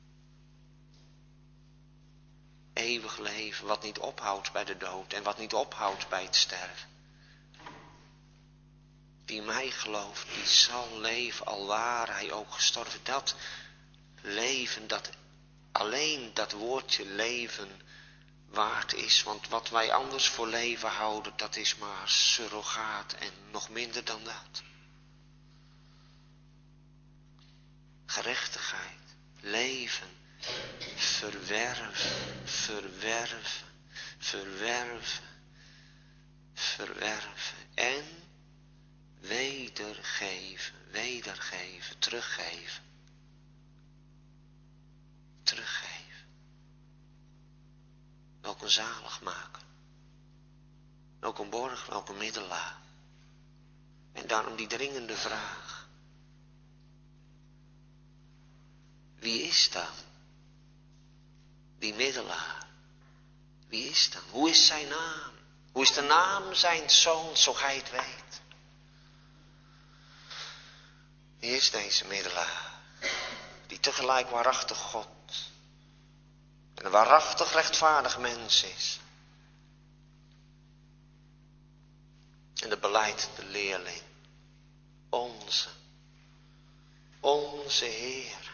S2: Eeuwig leven, wat niet ophoudt bij de dood en wat niet ophoudt bij het sterven. Die in mij gelooft, die zal leven, al ware hij ook gestorven. Dat leven, dat alleen dat woordje leven waard is. Want wat wij anders voor leven houden, dat is maar surrogaat en nog minder dan dat. Gerechtigheid, leven, verwerven, verwerven, verwerven, verwerven en wedergeven, wedergeven, teruggeven. Teruggeven. Welk een zaligmaker. Welk een borg, welk een middelaar. En daarom die dringende vraag. Wie is dat? Die middelaar. Wie is dat? Hoe is zijn naam? Hoe is de naam zijn zoon, zo gij het weet? Wie is deze middelaar? Die tegelijk waarachtig God en een waarachtig rechtvaardig mens is. En de belijdende leerling. Onze Heer.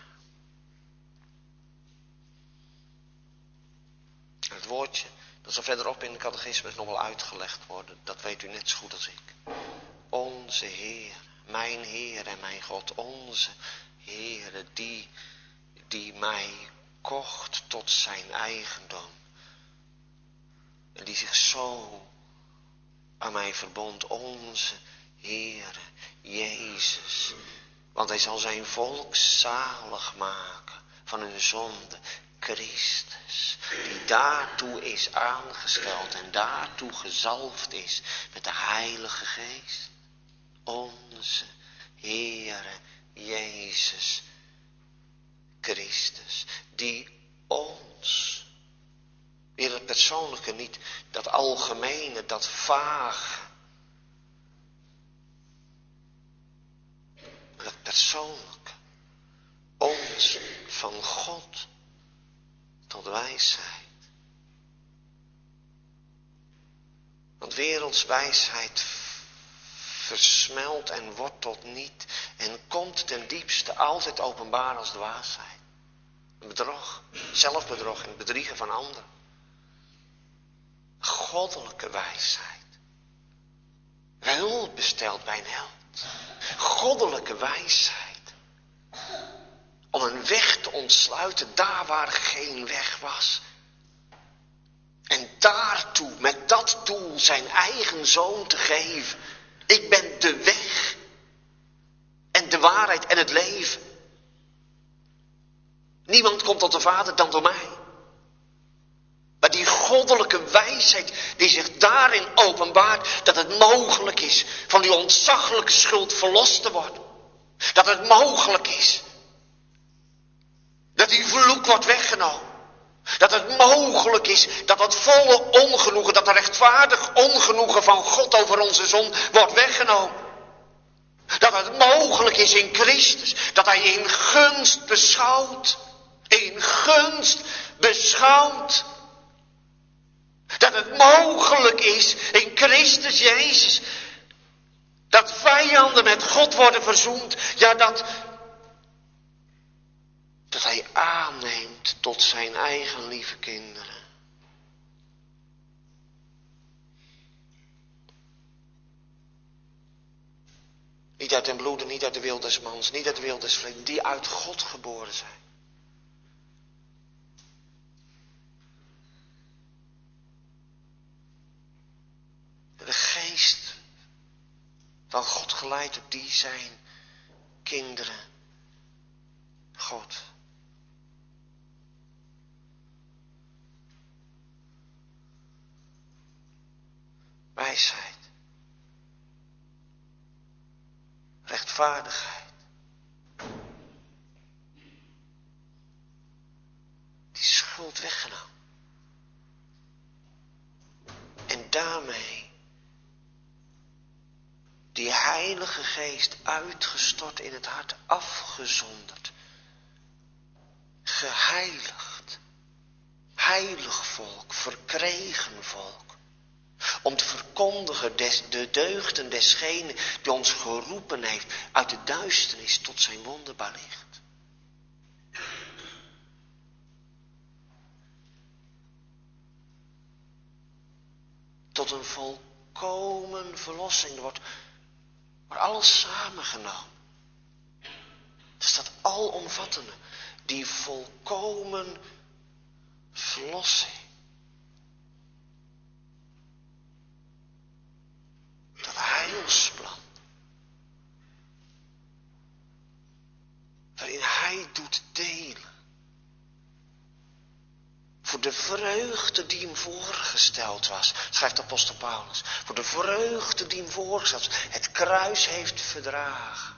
S2: Het woordje, dat zal verderop in de catechismus nog wel uitgelegd worden. Dat weet u net zo goed als ik. Onze Heer, mijn Heer en mijn God. Onze Heer, die mij kocht tot zijn eigendom. En die zich zo aan mij verbond. Onze Heer Jezus. Want hij zal zijn volk zalig maken van hun zonde. Christus, die daartoe is aangesteld en daartoe gezalfd is met de Heilige Geest. Onze Heere Jezus Christus, die ons, weer het persoonlijke, niet dat algemene, dat vage, het persoonlijke, ons van God tot wijsheid. Want wereldswijsheid versmelt en wordt tot niet en komt ten diepste altijd openbaar als dwaasheid. Bedrog, zelfbedrog en bedriegen van anderen. Goddelijke wijsheid. Hulp besteld bij een held. Goddelijke wijsheid. Om een weg te ontsluiten daar waar geen weg was. En daartoe, met dat doel, zijn eigen zoon te geven. Ik ben de weg. En de waarheid en het leven. Niemand komt tot de Vader dan door mij. Maar die goddelijke wijsheid die zich daarin openbaart, dat het mogelijk is van die ontzaglijke schuld verlost te worden. Dat het mogelijk is dat die vloek wordt weggenomen. Dat het mogelijk is dat het volle ongenoegen, dat het rechtvaardig ongenoegen van God over onze zon wordt weggenomen. Dat het mogelijk is in Christus, dat hij in gunst beschouwt. In gunst beschouwt. Dat het mogelijk is in Christus Jezus. Dat vijanden met God worden verzoend. Ja, dat hij aanneemt tot zijn eigen lieve kinderen. Niet uit den bloede, niet uit de wil des mans, niet uit de wil des vlees, die uit God geboren zijn. De geest van God geleidt op die zijn kinderen. God. Wijsheid. Rechtvaardigheid. Die schuld weggenomen. En daarmee die Heilige Geest uitgestort in het hart, afgezonderd. Geheiligd. Heilig volk, verkregen volk. Om te verkondigen de deugden desgene die ons geroepen heeft uit de duisternis tot zijn wonderbaar licht. Tot een volkomen verlossing wordt alles samengenomen. Het is dat alomvattende, die volkomen verlossing. Dat heilsplan. Waarin hij doet delen. Voor de vreugde die hem voorgesteld was, schrijft apostel Paulus. Voor de vreugde die hem voorgesteld was, het kruis heeft verdragen.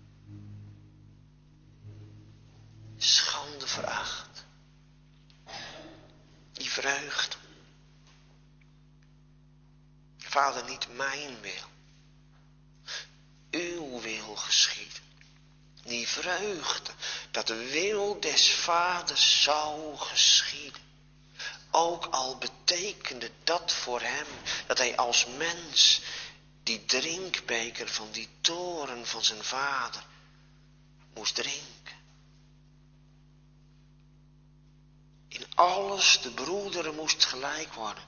S2: Schande veracht. Die vreugde. Vader, niet mijn wil, uw wil geschieden. Die vreugde, dat de wil des Vaders zou geschieden. Ook al betekende dat voor hem, dat hij als mens die drinkbeker van die toorn van zijn vader moest drinken. In alles de broederen moest gelijk worden.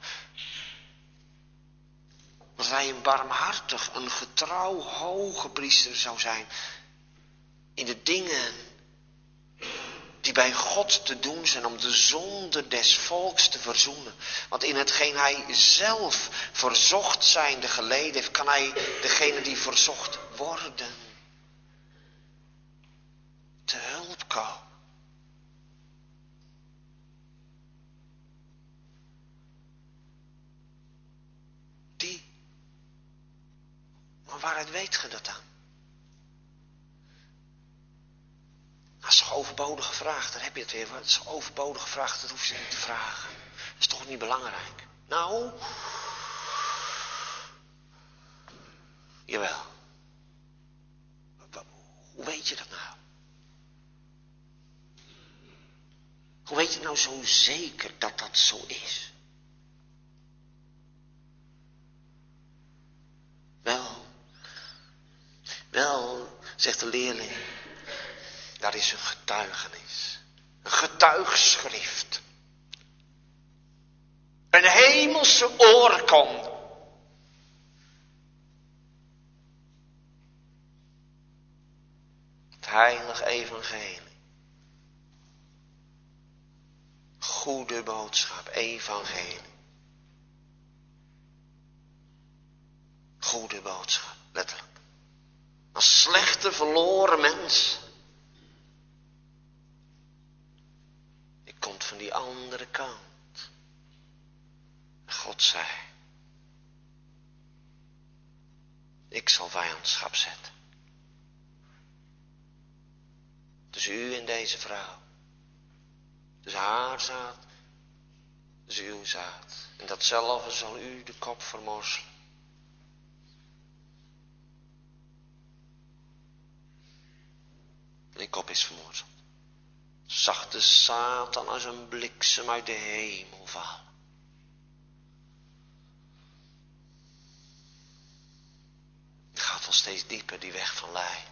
S2: Dat hij een barmhartig, een getrouw hoge priester zou zijn. In de dingen die bij God te doen zijn om de zonde des volks te verzoenen. Want in hetgeen hij zelf verzocht zijnde geleden heeft, kan hij degene die verzocht worden te hulp komen. Die. Maar waaruit weet ge dat dan? Dat is toch overbodig gevraagd, daar heb je het weer. Dat is overbodig gevraagd, dat hoef je niet te vragen. Dat is toch niet belangrijk? Nou, jawel. Hoe weet je dat nou? Hoe weet je nou zo zeker dat dat zo is? Wel, zegt de leerling, daar is een getuigenis. Een getuigschrift. Een hemelse oorkonde. Het heilige evangelie. Goede boodschap, evangelie. Goede boodschap, letterlijk. Als slechte verloren mens. Die komt van die andere kant. God zei. Ik zal vijandschap zetten. Tussen u en deze vrouw. Tussen haar zaad. Tussen uw zaad. En datzelfde zal u de kop vermorzelen. Die kop is vermorzeld. Zag de Satan als een bliksem uit de hemel vallen. Het gaat wel steeds dieper, die weg van lijden.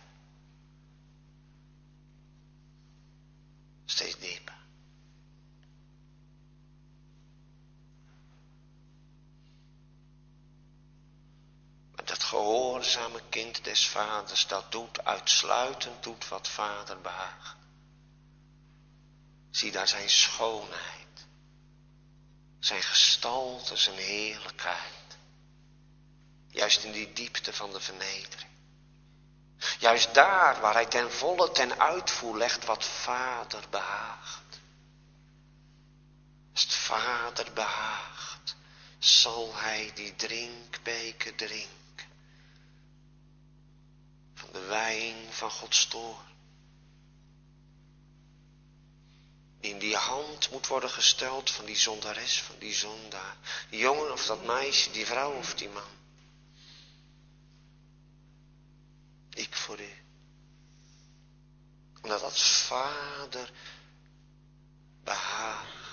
S2: Steeds dieper. Maar dat gehoorzame kind des vaders, dat doet uitsluitend wat vader behaagt. Zie daar zijn schoonheid, zijn gestalte, zijn heerlijkheid. Juist in die diepte van de vernedering. Juist daar waar hij ten volle ten uitvoer legt wat vader behaagt. Als het vader behaagt, zal hij die drinkbeker drinken. Van de wijn van Gods toorn. Die in die hand moet worden gesteld van die zondares, van die zondaar. Die jongen of dat meisje, die vrouw of die man. Ik voor u. Omdat dat vader behaagt.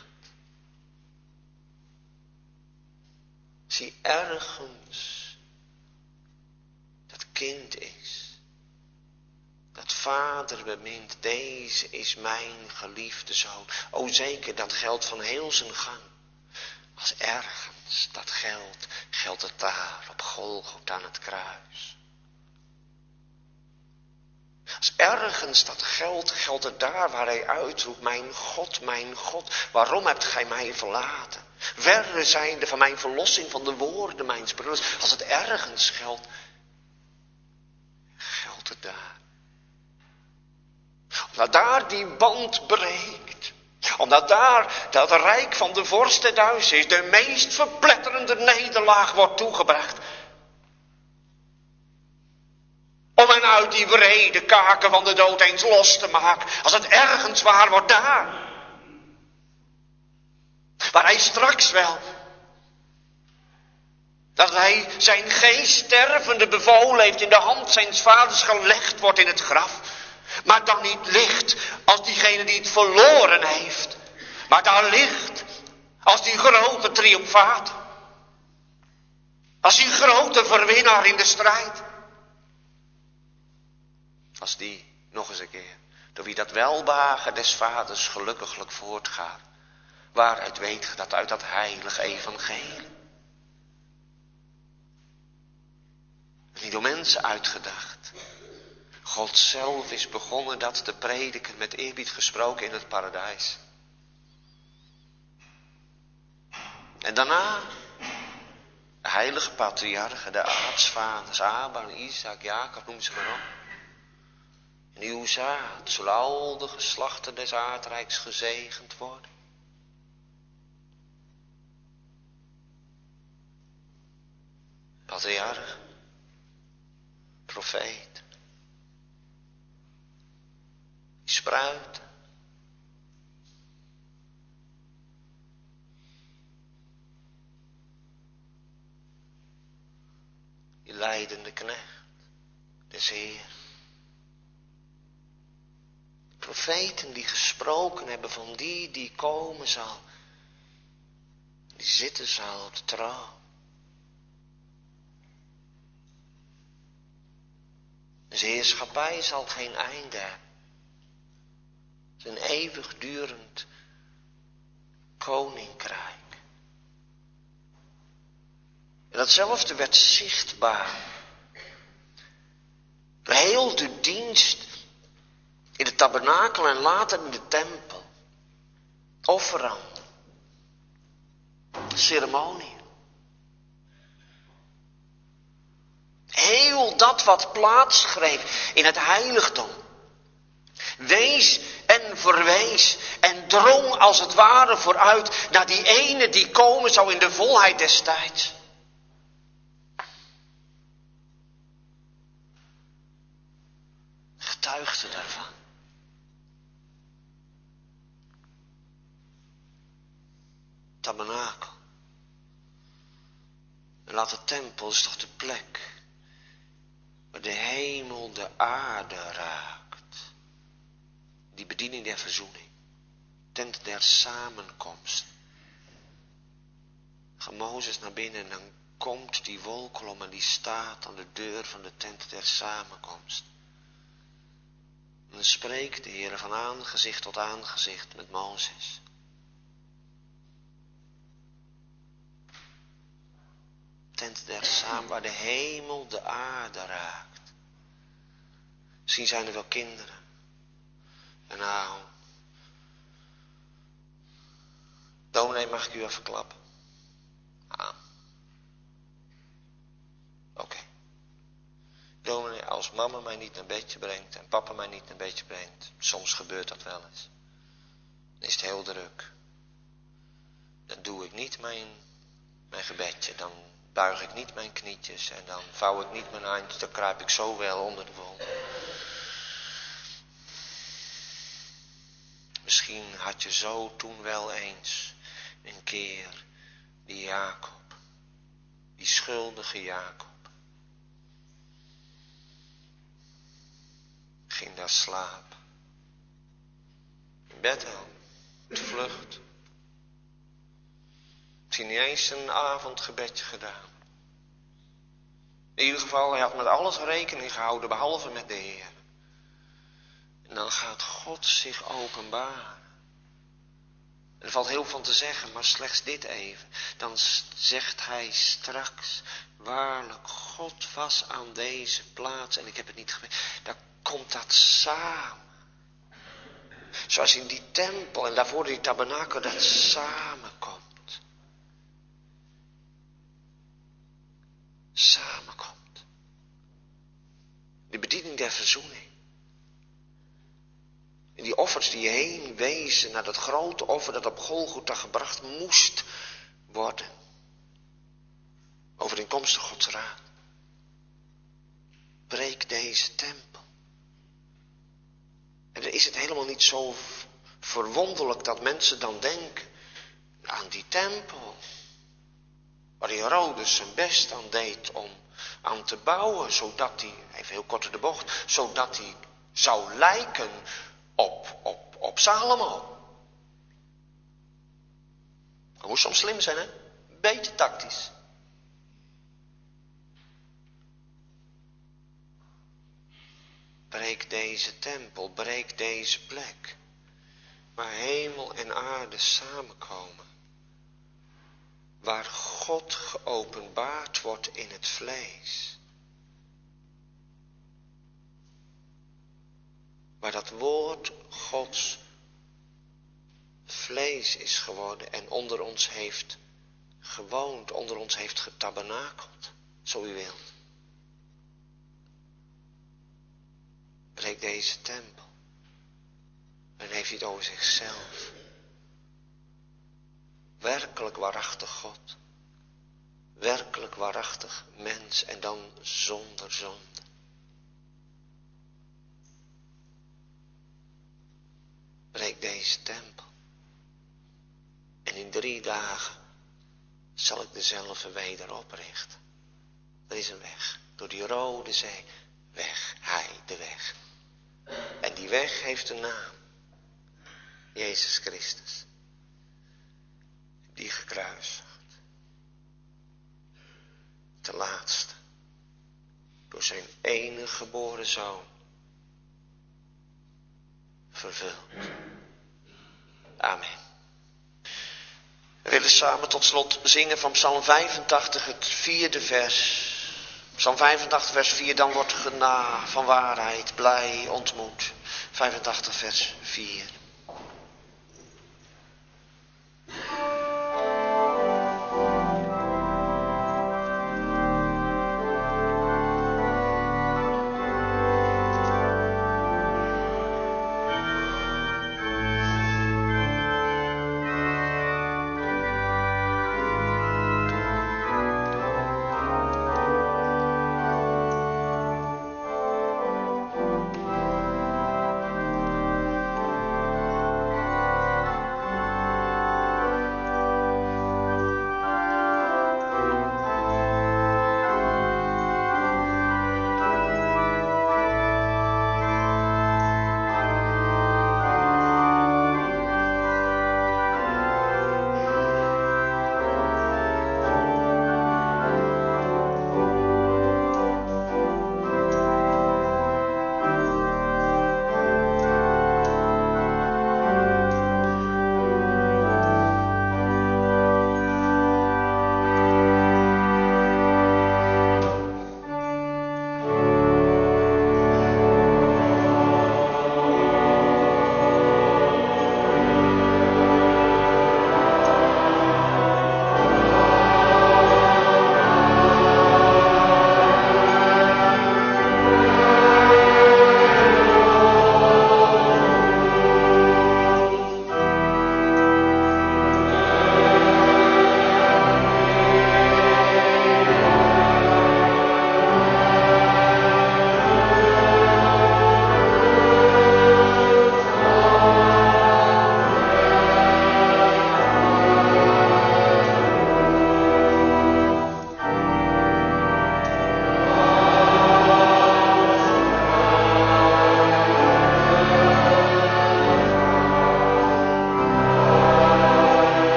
S2: Zie ergens dat kind is. Dat vader bemint, deze is mijn geliefde zoon. O zeker, dat geldt van heel zijn gang. Als ergens dat geldt, geldt het daar op Golgotha aan het kruis. Als ergens dat geldt, geldt het daar waar hij uitroept, mijn God, waarom hebt gij mij verlaten? Verre zijnde van mijn verlossing, van de woorden mijns broeders. Als het ergens geldt, geldt het daar. Omdat daar die band breekt. Omdat daar dat rijk van de vorst duister is. De meest verpletterende nederlaag wordt toegebracht. Om hen uit die wrede kaken van de dood eens los te maken. Als het ergens waar wordt daar. Waar hij straks wel. Dat hij zijn geest stervende bevolen heeft in de hand zijns vaders gelegd wordt in het graf. Maar dan niet ligt als diegene die het verloren heeft. Maar daar ligt als die grote triomfator. Als die grote verwinnaar in de strijd. Als die, nog eens een keer, door wie dat welbehagen des vaders gelukkiglijk voortgaat. Waaruit weet je dat? Uit dat heilige evangelie. Niet door mensen uitgedacht. God zelf is begonnen dat te prediken, met eerbied gesproken in het paradijs. En daarna de heilige patriarchen, de aartsvaders, Abraham, Isaac, Jacob, noem ze maar op. En uw zaad, zullen al de geslachten des aardrijks gezegend worden. Patriarch, profeet, die spruit. Die lijdende knecht des Heer. Profeten die gesproken hebben van die komen zal. Die zitten zal op de troon. Zijn heerschappij zal geen einde hebben. Het is een eeuwigdurend koninkrijk. En datzelfde werd zichtbaar. Door heel de dienst in de tabernakel en later in de tempel. Offeranden. Ceremonieën. Heel dat wat plaatsgreep in het heiligdom. Wees en verwees en drong als het ware vooruit naar die ene die komen zou in de volheid des tijds. Getuigde daarvan. Tabernakel. En laat de tempel is toch de plek waar de hemel de aarde raakt. Die bediening der verzoening. Tent der samenkomst. Ga Mozes naar binnen en dan komt die wolkolom en die staat aan de deur van de tent der samenkomst. En dan spreekt de Heer van aangezicht tot aangezicht met Mozes. Tent der samen waar de hemel de aarde raakt. Misschien zijn er wel kinderen. En nou, dominee, mag ik u even klappen? Ah. Oké. Dominee, als mama mij niet naar bedje brengt en papa mij niet naar bedje brengt, soms gebeurt dat wel eens. Dan is het heel druk. Dan doe ik niet mijn gebedje, dan buig ik niet mijn knietjes en dan vouw ik niet mijn handjes, dan kruip ik zo wel onder de wol. Misschien had je zo toen wel eens een keer die Jacob, die schuldige Jacob, ging daar slapen. In bed al, het vlucht. Misschien niet eens een avondgebedje gedaan. In ieder geval, hij had met alles rekening gehouden, behalve met de Heer. En dan gaat God zich openbaren. Er valt heel veel van te zeggen, maar slechts dit even. Dan zegt hij straks, waarlijk, God was aan deze plaats en ik heb het niet geweten. Dan komt dat samen. Zoals in die tempel en daarvoor die tabernakel dat samenkomt. Samenkomt. De bediening der verzoening. En die offers die heen wezen naar dat grote offer dat op Golgotha gebracht moest worden. Overeenkomstig Gods raad. Breek deze tempel. En dan is het helemaal niet zo verwonderlijk dat mensen dan denken aan die tempel. Waar Herodes zijn best aan deed om aan te bouwen. Zodat hij, even heel kort in de bocht, zodat hij zou lijken op Salomo. Dat moest soms slim zijn, hè? Beetje tactisch. breek deze tempel, breek deze plek, waar hemel en aarde samenkomen, waar God geopenbaard wordt in het vlees, waar dat woord Gods vlees is geworden en onder ons heeft gewoond, onder ons heeft getabernakeld, zo u wilt. Breek deze tempel. En heeft hij het over zichzelf. Werkelijk waarachtig God. Werkelijk waarachtig mens en dan zonder zonde. Breek deze tempel. En in 3 dagen zal ik dezelfde weder oprichten. Er is een weg. Door die Rode Zee. Weg. Hij, de weg. En die weg heeft een naam. Jezus Christus. Die gekruisigd. Ten laatste. Door zijn enige geboren zoon. Vervuld. Amen. We willen samen tot slot zingen van Psalm 85, het 4e vers. Psalm 85 vers 4, dan wordt gena van waarheid, blij, ontmoet. 85 vers 4.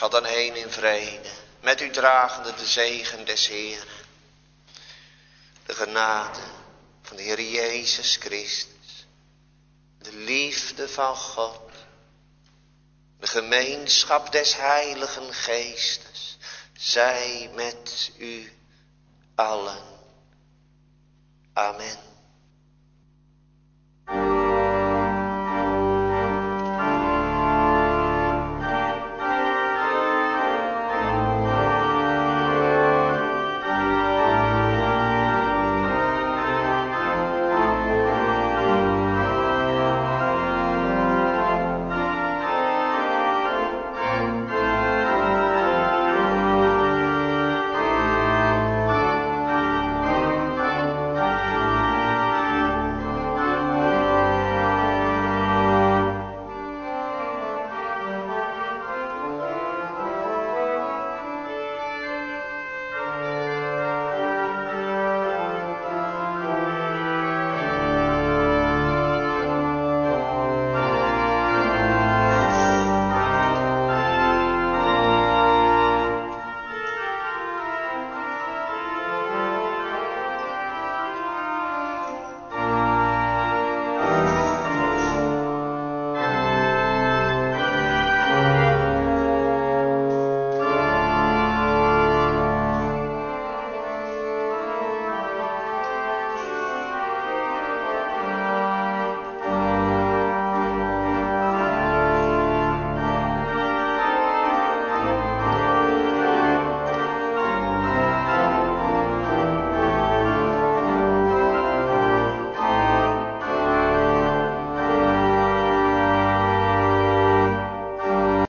S2: Ga dan heen in vrede, met u dragende de zegen des Heeren. De genade van de Heer Jezus Christus, de liefde van God, de gemeenschap des Heiligen Geestes, zij met u allen. Amen.